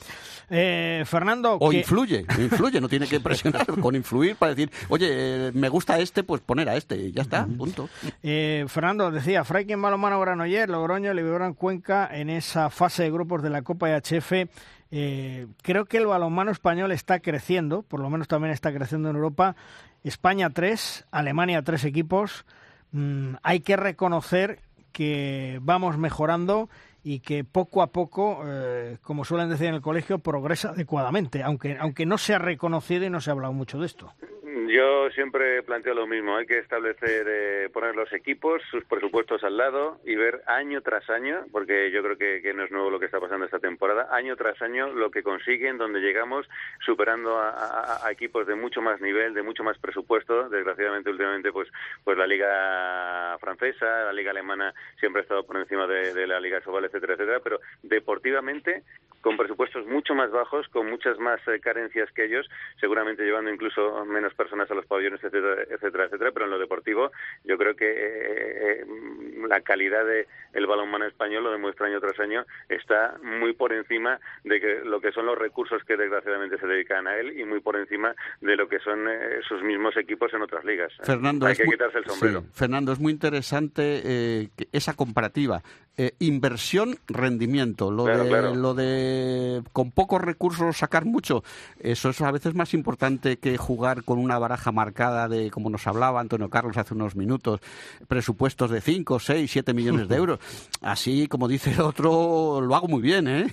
Eh, Fernando... O que... influye, influye, no tiene que presionar, con influir para decir, oye, me gusta este, pues poner a este, y ya está, punto. Eh, Fernando, decía, Fraikin, Balonmano, Granollers, Logroño, Liberón, Cuenca, en esa fase de grupos de la Copa E H F. Eh, creo que el balonmano español está creciendo, por lo menos también está creciendo en Europa. España tres, Alemania tres equipos. Mm, hay que reconocer que vamos mejorando y que poco a poco, eh, como suelen decir en el colegio, progresa adecuadamente, aunque aunque no se ha reconocido y no se ha hablado mucho de esto. Yo siempre planteo lo mismo, hay que establecer, eh, poner los equipos, sus presupuestos al lado y ver año tras año, porque yo creo que, que no es nuevo lo que está pasando esta temporada, año tras año lo que consiguen, donde llegamos, superando a, a, a equipos de mucho más nivel, de mucho más presupuesto. Desgraciadamente últimamente pues pues la liga francesa, la liga alemana siempre ha estado por encima de, de la liga Sobal, etcétera, etcétera, pero deportivamente con presupuestos mucho más bajos, con muchas más eh, carencias que ellos, seguramente llevando incluso menos personas a los pabellones, etcétera, etcétera, etcétera, pero en lo deportivo yo creo que eh, la calidad de el balonmano español, lo demuestra año tras año, está muy por encima de que lo que son los recursos que desgraciadamente se dedican a él y muy por encima de lo que son eh, sus mismos equipos en otras ligas. Fernando, hay es que muy, quitarse el sombrero. Sí, Fernando, es muy interesante eh, esa comparativa. Eh, inversión, rendimiento. Lo, claro, de, claro. lo de con pocos recursos sacar mucho, eso es a veces más importante que jugar con una baraja marcada de, como nos hablaba Antonio Carlos hace unos minutos, presupuestos de cinco, seis, siete millones de euros. Así, como dice el otro, lo hago muy bien, ¿eh?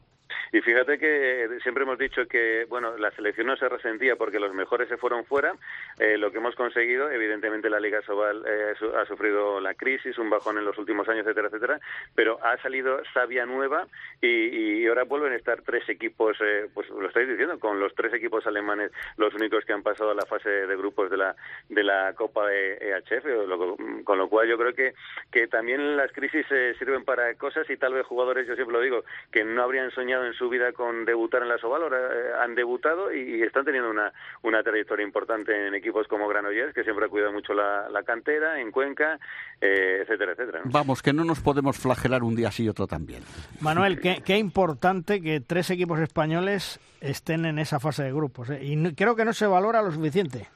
Y fíjate que siempre hemos dicho que, bueno, la selección no se resentía porque los mejores se fueron fuera. Eh, lo que hemos conseguido, evidentemente la Liga Sobal eh, su, ha sufrido la crisis, un bajón en los últimos años, etcétera, etcétera, pero ha salido savia nueva y, y ahora vuelven a estar tres equipos, eh, pues lo estáis diciendo, con los tres equipos alemanes, los únicos que han pasado a la fase de grupos de la de la Copa E H F, lo, con lo cual yo creo que, que también las crisis eh, sirven para cosas y tal vez jugadores, yo siempre lo digo, que no habrían soñado en su vida con debutar en la Sobal, ahora eh, han debutado y, y están teniendo una, una trayectoria importante en equipos como Granollers, que siempre ha cuidado mucho la, la cantera, en Cuenca, eh, etcétera, etcétera. Vamos, que no nos podemos flagelar un día sí y otro también. Manuel, qué, qué importante que tres equipos españoles estén en esa fase de grupos, ¿eh? Y no, creo que no se valora lo suficiente.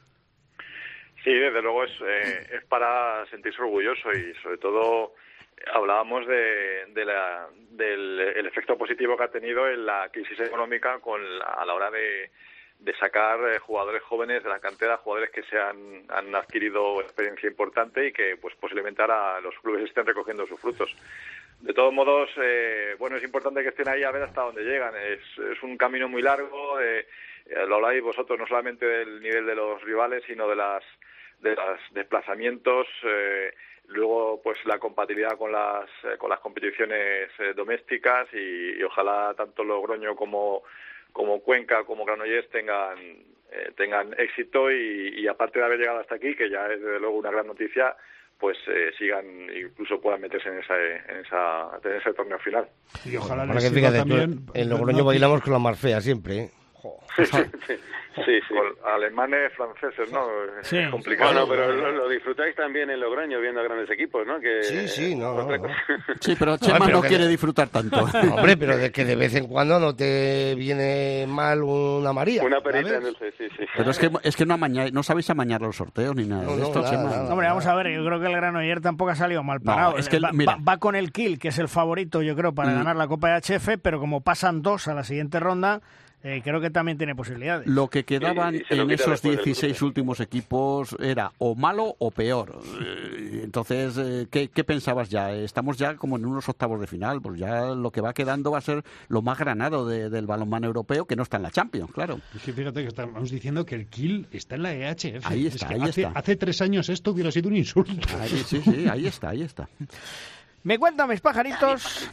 Sí, desde luego es, eh, es para sentirse orgulloso y sobre todo hablábamos de, de la, del el efecto positivo que ha tenido en la crisis económica con la, a la hora de, de sacar eh, jugadores jóvenes de la cantera, jugadores que se han, han adquirido experiencia importante y que pues posiblemente ahora los clubes estén recogiendo sus frutos. De todos modos, eh, bueno, es importante que estén ahí a ver hasta dónde llegan. Es, es un camino muy largo, eh, lo habláis vosotros, no solamente del nivel de los rivales, sino de las de los desplazamientos, eh, luego pues la compatibilidad con las eh, con las competiciones eh, domésticas y, y ojalá tanto Logroño como como Cuenca como Granollers tengan eh, tengan éxito y, y aparte de haber llegado hasta aquí, que ya es desde luego una gran noticia, pues eh, sigan, incluso puedan meterse en esa en esa en ese torneo final. Y ojalá Para les que sirva fíjate, también. en Logroño bailamos con la más fea siempre, ¿eh? Sí, sí, sí, sí. Con alemanes, franceses, ¿no? Sí. Es complicado. Bueno, pero lo, lo disfrutáis también en Logroño viendo a grandes equipos, ¿no? Que, Sí, sí, no, no, no. Sí, pero Chema No, pero no que- quiere disfrutar tanto. No, hombre, pero de que de vez en cuando no te viene mal una María. Una perita ¿sabes? en dulce, sí, sí. Pero es que es que no amañáis, no sabéis amañar los sorteos ni nada No, de no, esto, nada, Chema. nada. Hombre, vamos a ver, yo creo que el Granollers tampoco ha salido mal parado. es que, va, mira. va- va con el Kiel, que es el favorito, yo creo, para Mm. ganar la Copa de H F, pero como pasan dos a la siguiente ronda, eh, creo que también tiene posibilidades. Lo que quedaban y, y en esos dieciséis últimos equipos era o malo o peor. Entonces, eh, ¿qué, ¿qué pensabas ya? Estamos ya como en unos octavos de final, pues ya lo que va quedando va a ser lo más granado de, del balonmano europeo, que no está en la Champions, claro. Es que fíjate que estamos diciendo que el Kiel está en la E H F. Ahí está, es que ahí hace, está. Hace tres años esto hubiera sido un insulto. Ahí, sí, sí, ahí está, ahí está. Me cuentan mis pajaritos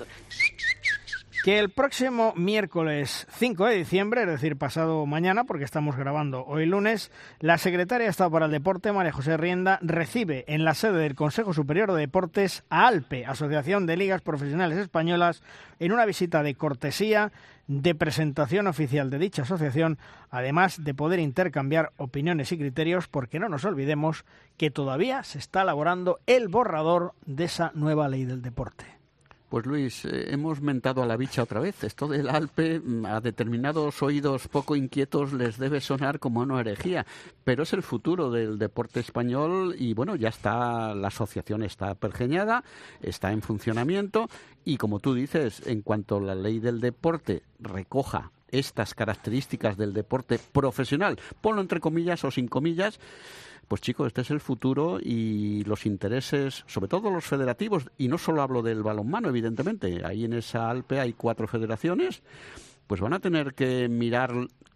que el próximo miércoles cinco de diciembre, es decir, pasado mañana, porque estamos grabando hoy lunes, la secretaria de Estado para el Deporte, María José Rienda, recibe en la sede del Consejo Superior de Deportes a ALPE, Asociación de Ligas Profesionales Españolas, en una visita de cortesía, de presentación oficial de dicha asociación, además de poder intercambiar opiniones y criterios, porque no nos olvidemos que todavía se está elaborando el borrador de esa nueva ley del deporte. Pues Luis, eh, hemos mentado a la bicha otra vez. Esto del ALPE a determinados oídos poco inquietos les debe sonar como una herejía, pero es el futuro del deporte español y bueno, ya está, la asociación está pergeñada, está en funcionamiento y como tú dices, en cuanto la ley del deporte recoja estas características del deporte profesional, ponlo entre comillas o sin comillas, pues chicos, este es el futuro y los intereses, sobre todo los federativos, y no solo hablo del balonmano, evidentemente, ahí en esa ALPE hay cuatro federaciones, pues van a tener que mirar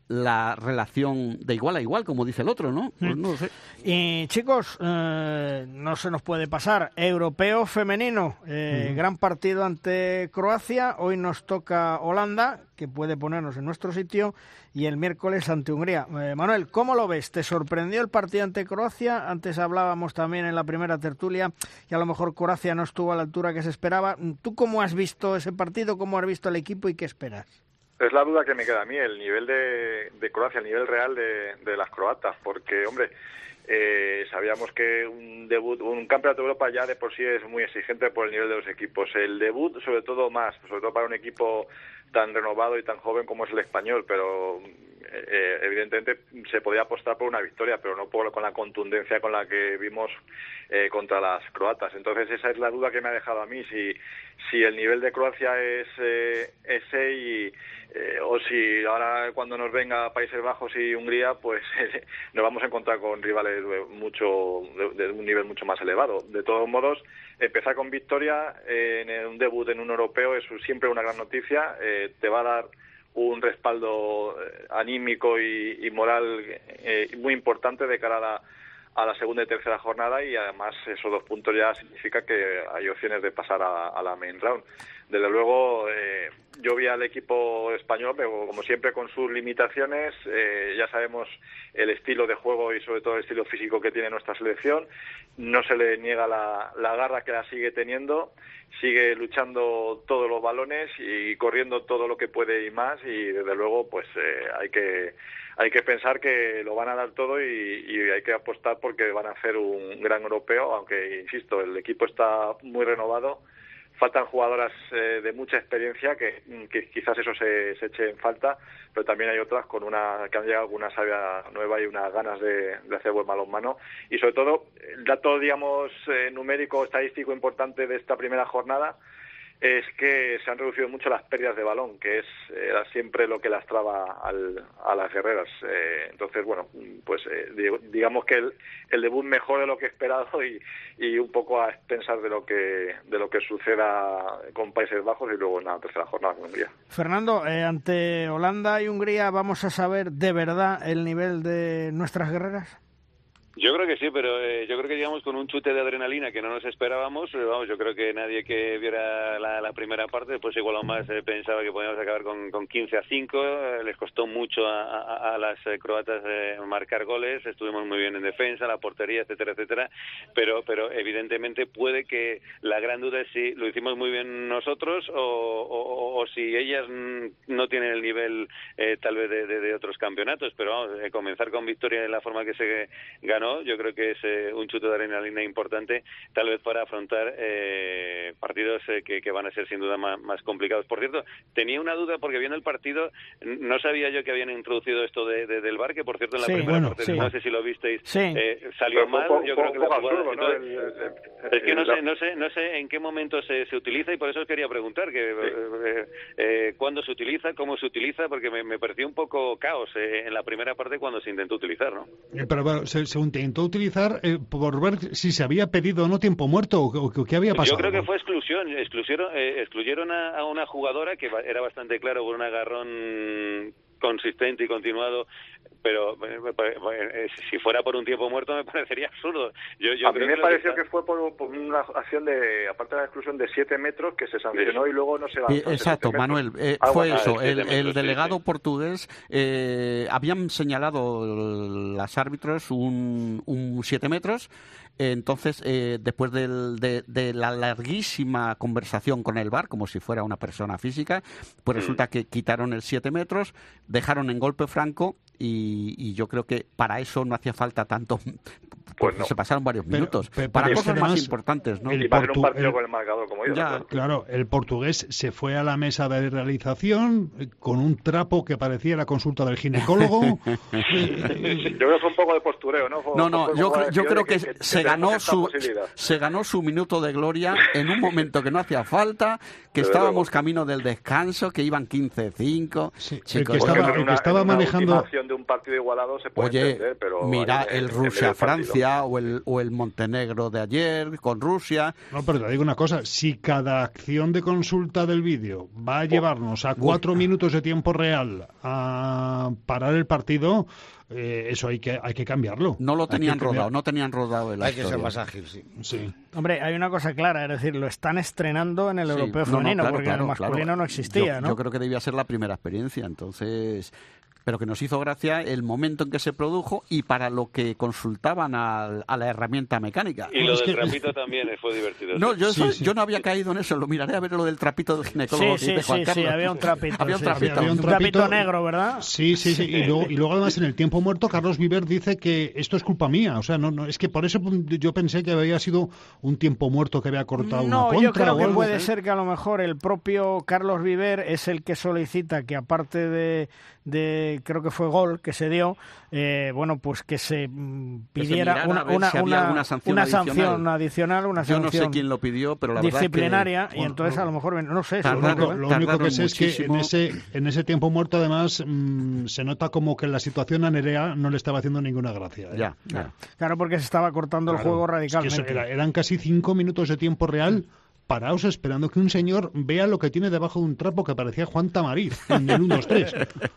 la relación de igual a igual, como dice el otro, ¿no? Pues no lo sé. Y chicos, eh, no se nos puede pasar, europeo femenino, eh, uh-huh. gran partido ante Croacia, hoy nos toca Holanda, que puede ponernos en nuestro sitio, y el miércoles ante Hungría. Eh, Manuel, ¿cómo lo ves? ¿Te sorprendió el partido ante Croacia? Antes hablábamos también en la primera tertulia que a lo mejor Croacia no estuvo a la altura que se esperaba. ¿Tú cómo has visto ese partido? ¿Cómo has visto el equipo y qué esperas? Es la duda que me queda a mí, el nivel de, de Croacia, el nivel real de, de las croatas, porque, hombre, eh, sabíamos que un debut, un campeonato de Europa ya de por sí es muy exigente por el nivel de los equipos. El debut, sobre todo más, sobre todo para un equipo tan renovado y tan joven como es el español, pero eh, evidentemente se podía apostar por una victoria, pero no por, con la contundencia con la que vimos eh, contra las croatas. Entonces esa es la duda que me ha dejado a mí, si, si el nivel de Croacia es eh, ese y Eh, o si ahora cuando nos venga Países Bajos y Hungría, pues eh, nos vamos a encontrar con rivales mucho de, de un nivel mucho más elevado. De todos modos, empezar con victoria eh, en un debut en un europeo es siempre una gran noticia, eh, te va a dar un respaldo eh, anímico y, y moral eh, muy importante de cara a la, a la segunda y tercera jornada, y además esos dos puntos ya significa que hay opciones de pasar a, a la main round. Desde luego, eh, yo vi al equipo español, pero como siempre con sus limitaciones, eh, ya sabemos el estilo de juego y sobre todo el estilo físico que tiene nuestra selección, no se le niega la, la garra que la sigue teniendo, sigue luchando todos los balones y corriendo todo lo que puede y más, y desde luego pues eh, hay que hay que pensar que lo van a dar todo y, y hay que apostar porque van a hacer un gran europeo, aunque insisto, el equipo está muy renovado. Faltan jugadoras eh, de mucha experiencia que, que quizás eso se, se eche en falta, pero también hay otras con una que han llegado con una savia nueva y unas ganas de, de hacer buen balonmano. Y sobre todo, el dato, digamos, eh, numérico, estadístico importante de esta primera jornada es que se han reducido mucho las pérdidas de balón, que es era siempre lo que lastraba al, a las guerreras. Eh, entonces, bueno, pues eh, digamos que el, el debut mejor de lo que he esperado y, y un poco a expensas de lo que de lo que suceda con Países Bajos y luego en la tercera jornada con Hungría. Fernando, eh, ante Holanda y Hungría, ¿vamos a saber de verdad el nivel de nuestras guerreras? Yo creo que sí, pero eh, yo creo que llegamos con un chute de adrenalina que no nos esperábamos. Eh, vamos, yo creo que nadie que viera la, la primera parte, pues igual o más eh, pensaba que podíamos acabar con, con quince a cinco. Eh, les costó mucho a, a, a las eh, croatas eh, marcar goles. Estuvimos muy bien en defensa, la portería, etcétera, etcétera. Pero, pero evidentemente puede que la gran duda es si lo hicimos muy bien nosotros o, o, o si ellas no tienen el nivel eh, tal vez de, de, de otros campeonatos. Pero vamos, eh, comenzar con victoria de la forma que se ganó, yo creo que es eh, un chute de adrenalina importante, tal vez para afrontar eh, partidos eh, que, que van a ser sin duda más, más complicados. Por cierto, tenía una duda porque viendo el partido, no sabía yo que habían introducido esto de, de, del V A R, que por cierto en la sí, primera bueno, parte, sí. no sé si lo visteis, sí. eh, salió mal. Poco, yo poco, creo que la jugada, absurdo, ¿no? entonces, el, el, es que no la... sé, no sé, no sé en qué momento se, se utiliza y por eso os quería preguntar que sí. eh, eh, cuándo se utiliza, cómo se utiliza, porque me, me pareció un poco caos eh, en la primera parte cuando se intentó utilizar, ¿no? Eh, pero, pero se, se intentó utilizar eh, por ver si se había pedido o no tiempo muerto o, o qué había pasado. Yo creo que fue exclusión, excluyeron, eh, excluyeron a, a una jugadora que era bastante claro con un agarrón consistente y continuado, pero eh, si fuera por un tiempo muerto me parecería absurdo. Yo, yo a mí creo me que pareció que, que fue por, por una acción de, aparte de la exclusión de siete metros, que se sancionó y luego no se lanzó. Sí, exacto, Manuel, eh, ah, fue bueno, eso. El, metros, el delegado sí, sí. portugués eh, habían señalado las árbitros un, un siete metros. Entonces, eh, después del, de, de la larguísima conversación con el V A R, como si fuera una persona física, pues resulta que quitaron el siete metros, dejaron en golpe franco y, y yo creo que para eso no hacía falta tanto, pues no. Se pasaron varios pero, minutos. pero, para pero cosas además, más importantes, ¿no? Y para hacer un partido el, con el marcador como yo. Ya, claro, el portugués se fue a la mesa de realización con un trapo que parecía la consulta del ginecólogo. Yo creo que fue un poco de postureo, ¿no? Fue, no, no, yo, creo, yo creo que, que, que se ganó su se ganó su minuto de gloria en un momento que no hacía falta, que Pero estábamos luego. camino del descanso, que iban quince cinco. Sí, chicos, el que estaba, el que estaba una, manejando de un partido igualado se puede Oye, entender, pero mira en, el Rusia-Francia o el, o el Montenegro de ayer con Rusia. No, pero te digo una cosa, si cada acción de consulta del vídeo va a llevarnos a cuatro minutos de tiempo real a parar el partido, eh, eso hay que hay que cambiarlo. No lo tenían rodado, no tenían rodado el Hay que ser más ágil, sí. sí. Hombre, hay una cosa clara, es decir, lo están estrenando en el sí. europeo no, femenino, no, claro, porque claro, en el masculino claro. no existía, yo, ¿no? Yo creo que debía ser la primera experiencia, entonces... Pero que nos hizo gracia el momento en que se produjo y para lo que consultaban a, a la herramienta mecánica. Y lo del trapito también fue divertido. No, yo, sí, eso, sí. yo no había caído en eso, lo miraré a ver lo del trapito del ginecólogo. Sí, que dice sí, Juan sí, Carlos. sí, había un trapito. había un sí, trapito. Había un un trapito, trapito negro, ¿verdad? Sí, sí, sí. Y luego, y luego además en el tiempo muerto Carlos Viver dice que esto es culpa mía. O sea, no, no es que por eso yo pensé que había sido un tiempo muerto que había cortado no, una contra. yo creo o que algo. puede ser que a lo mejor el propio Carlos Viver es el que solicita que aparte de, de creo que fue gol que se dio, eh, bueno, pues que se mm, pidiera que se una, una, si una, sanción una adicional. sanción adicional, una Yo sanción no sé quién lo pidió, pero la disciplinaria, verdad es que... y entonces a lo mejor, no sé, Tardaron, seguro, lo, ¿eh? lo único que sé muchísimo. es que en ese, en ese tiempo muerto además mmm, se nota como que la situación a Nerea no le estaba haciendo ninguna gracia. ¿eh? Ya, ya. Claro, porque se estaba cortando Claro, el juego es que radicalmente. eso era, eran casi cinco minutos de tiempo real parados esperando que un señor vea lo que tiene debajo de un trapo que parecía Juan Tamariz en el uno dos tres.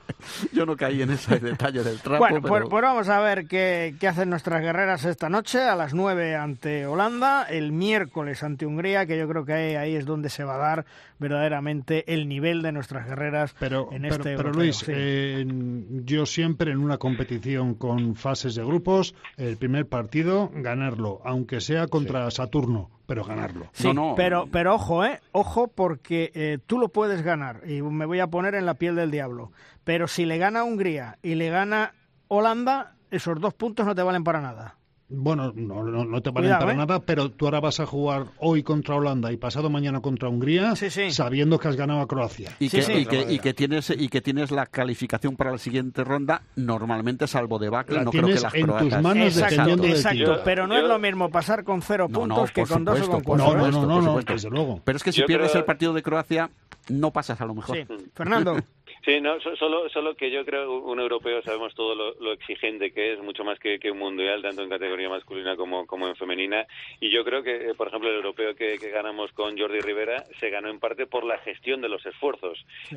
Yo no caí en ese detalle del trapo. Bueno, pero... pues, pues vamos a ver qué, qué hacen nuestras guerreras esta noche, a las nueve ante Holanda, el miércoles ante Hungría, que yo creo que ahí, ahí es donde se va a dar verdaderamente el nivel de nuestras guerreras pero, en pero, este Pero europeo, Luis, sí. eh, yo siempre en una competición con fases de grupos, el primer partido, ganarlo, aunque sea contra sí. Saturno, pero ganarlo. Sí, no, no. Pero, pero ojo, ¿eh? Ojo, porque eh, tú lo puedes ganar, y me voy a poner en la piel del diablo, pero si le gana Hungría y le gana Holanda, esos dos puntos no te valen para nada. Bueno, no, no, no te valen Cuidado, para ¿eh? nada, pero tú ahora vas a jugar hoy contra Holanda y pasado mañana contra Hungría, sí, sí. sabiendo que has ganado a Croacia. Y, sí, que, sí. y, que, y, que tienes, y que tienes la calificación para la siguiente ronda, normalmente salvo debacle, la no creo que las en croatas... tus manos exacto, dependiendo exacto, de ti. pero no yo, es lo mismo pasar con cero no, puntos no, que con supuesto, dos o con por cuatro. No, ¿eh? no, no, no, por no, supuesto. desde luego. Pero es que si Yo pierdes creo... el partido de Croacia, no pasas a lo mejor. Sí. Fernando. Sí, no, solo, solo que yo creo un europeo sabemos todo lo, lo exigente que es, mucho más que, que un mundial, tanto en categoría masculina como, como en femenina. Y yo creo que, por ejemplo, el europeo que, que ganamos con Jordi Rivera se ganó en parte por la gestión de los esfuerzos. Sí.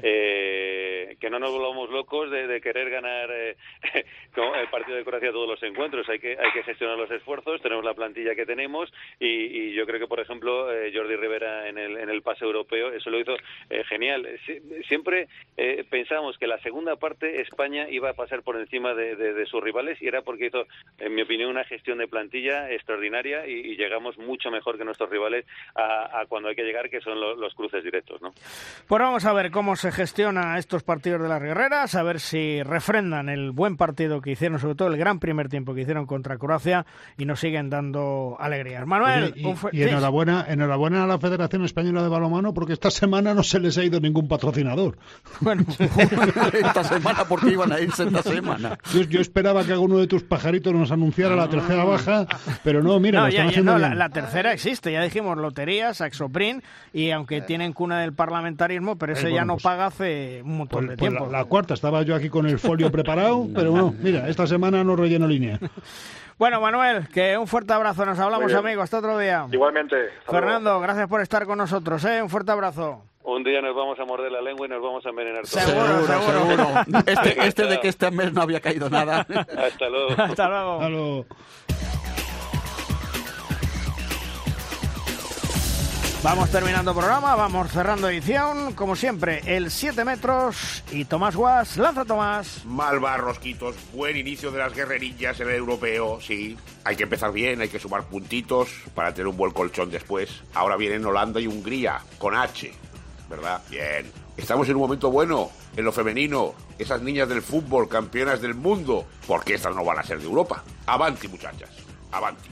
Eh, que no nos volvamos locos de, de querer ganar eh, el partido de Croacia todos los encuentros. Hay que, hay que gestionar los esfuerzos, tenemos la plantilla que tenemos y, y yo creo que, por ejemplo, eh, Jordi Rivera en el, en el pase europeo, eso lo hizo eh, genial. Sie, siempre... Eh, pensábamos que la segunda parte España iba a pasar por encima de, de, de sus rivales y era porque hizo, en mi opinión, una gestión de plantilla extraordinaria y, y llegamos mucho mejor que nuestros rivales a, a cuando hay que llegar, que son los, los cruces directos, ¿no? Pues vamos a ver cómo se gestiona estos partidos de las guerreras, a ver si refrendan el buen partido que hicieron, sobre todo el gran primer tiempo que hicieron contra Croacia y nos siguen dando alegrías. Manuel, Oye, y, un fu- y enhorabuena, enhorabuena a la Federación Española de Balonmano porque esta semana no se les ha ido ningún patrocinador. Bueno, esta semana porque iban a irse esta semana. Yo, yo esperaba que alguno de tus pajaritos nos anunciara la tercera baja, pero no, mira, no, lo están ya, ya, haciendo no, bien. la, la tercera existe, ya dijimos, lotería, Saxoprint, y aunque tienen cuna del parlamentarismo, pero ese Eh, ya bueno, no pues, paga hace un montón Pues, de pues tiempo. la, la cuarta, estaba yo aquí con el folio preparado, pero no, mira, esta semana no relleno línea. Bueno, Manuel, que un fuerte abrazo, nos hablamos, amigo, hasta otro día. Igualmente. Fernando, gracias por estar con nosotros, ¿eh? Un fuerte abrazo. Un día nos vamos a morder la lengua y nos vamos a envenenar todos. Seguro, seguro. seguro. Este, este de que este mes no había caído nada. Hasta luego. Hasta luego. Hasta luego. Vamos terminando programa, vamos cerrando edición, como siempre, el siete metros y Tomás Guas, lanza Tomás. Malva, Rosquitos, buen inicio de las guerrerillas en el europeo, sí. Hay que empezar bien, hay que sumar puntitos para tener un buen colchón después. Ahora vienen Holanda y Hungría, con H, ¿verdad? Bien. Estamos en un momento bueno, en lo femenino, esas niñas del fútbol, campeonas del mundo, porque estas no van a ser de Europa. Avanti, muchachas, avanti.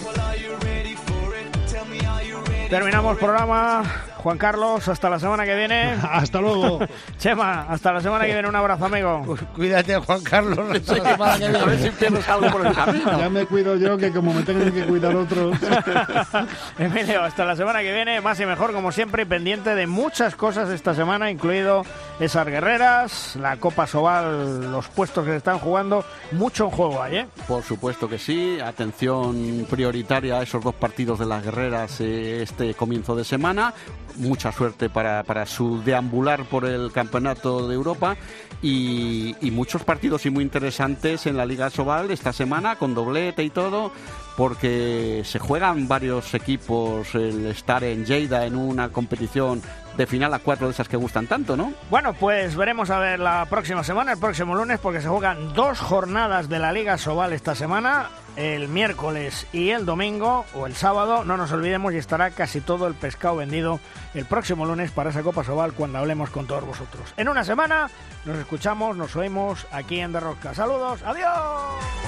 Terminamos programa. Juan Carlos, hasta la semana que viene. Hasta luego. Chema, hasta la semana que viene. Un abrazo, amigo. Cuídate, Juan Carlos. Hasta la semana que viene. A ver si pierdes algo por el camino. Ya me cuido yo, que como me tengan que cuidar otros. Emilio, hasta la semana que viene. Más y mejor, como siempre, y pendiente de muchas cosas esta semana, incluido esas guerreras, la Copa Sobal, los puestos que se están jugando. Mucho en juego hay, ¿eh? Por supuesto que sí. Atención prioritaria a esos dos partidos de las guerreras eh, este comienzo de semana. Mucha suerte para, para su deambular por el Campeonato de Europa y, y muchos partidos y muy interesantes en la Liga Sobal esta semana con doblete y todo, porque se juegan varios equipos el estar en Lleida en una competición de final a cuatro de esas que gustan tanto, ¿no? Bueno, pues veremos a ver la próxima semana, el próximo lunes, porque se juegan dos jornadas de la Liga Sobal esta semana, el miércoles y el domingo, o el sábado, no nos olvidemos, y estará casi todo el pescado vendido el próximo lunes para esa Copa Sobal cuando hablemos con todos vosotros. En una semana nos escuchamos, nos oímos aquí en De Rosca. ¡Saludos! ¡Adiós!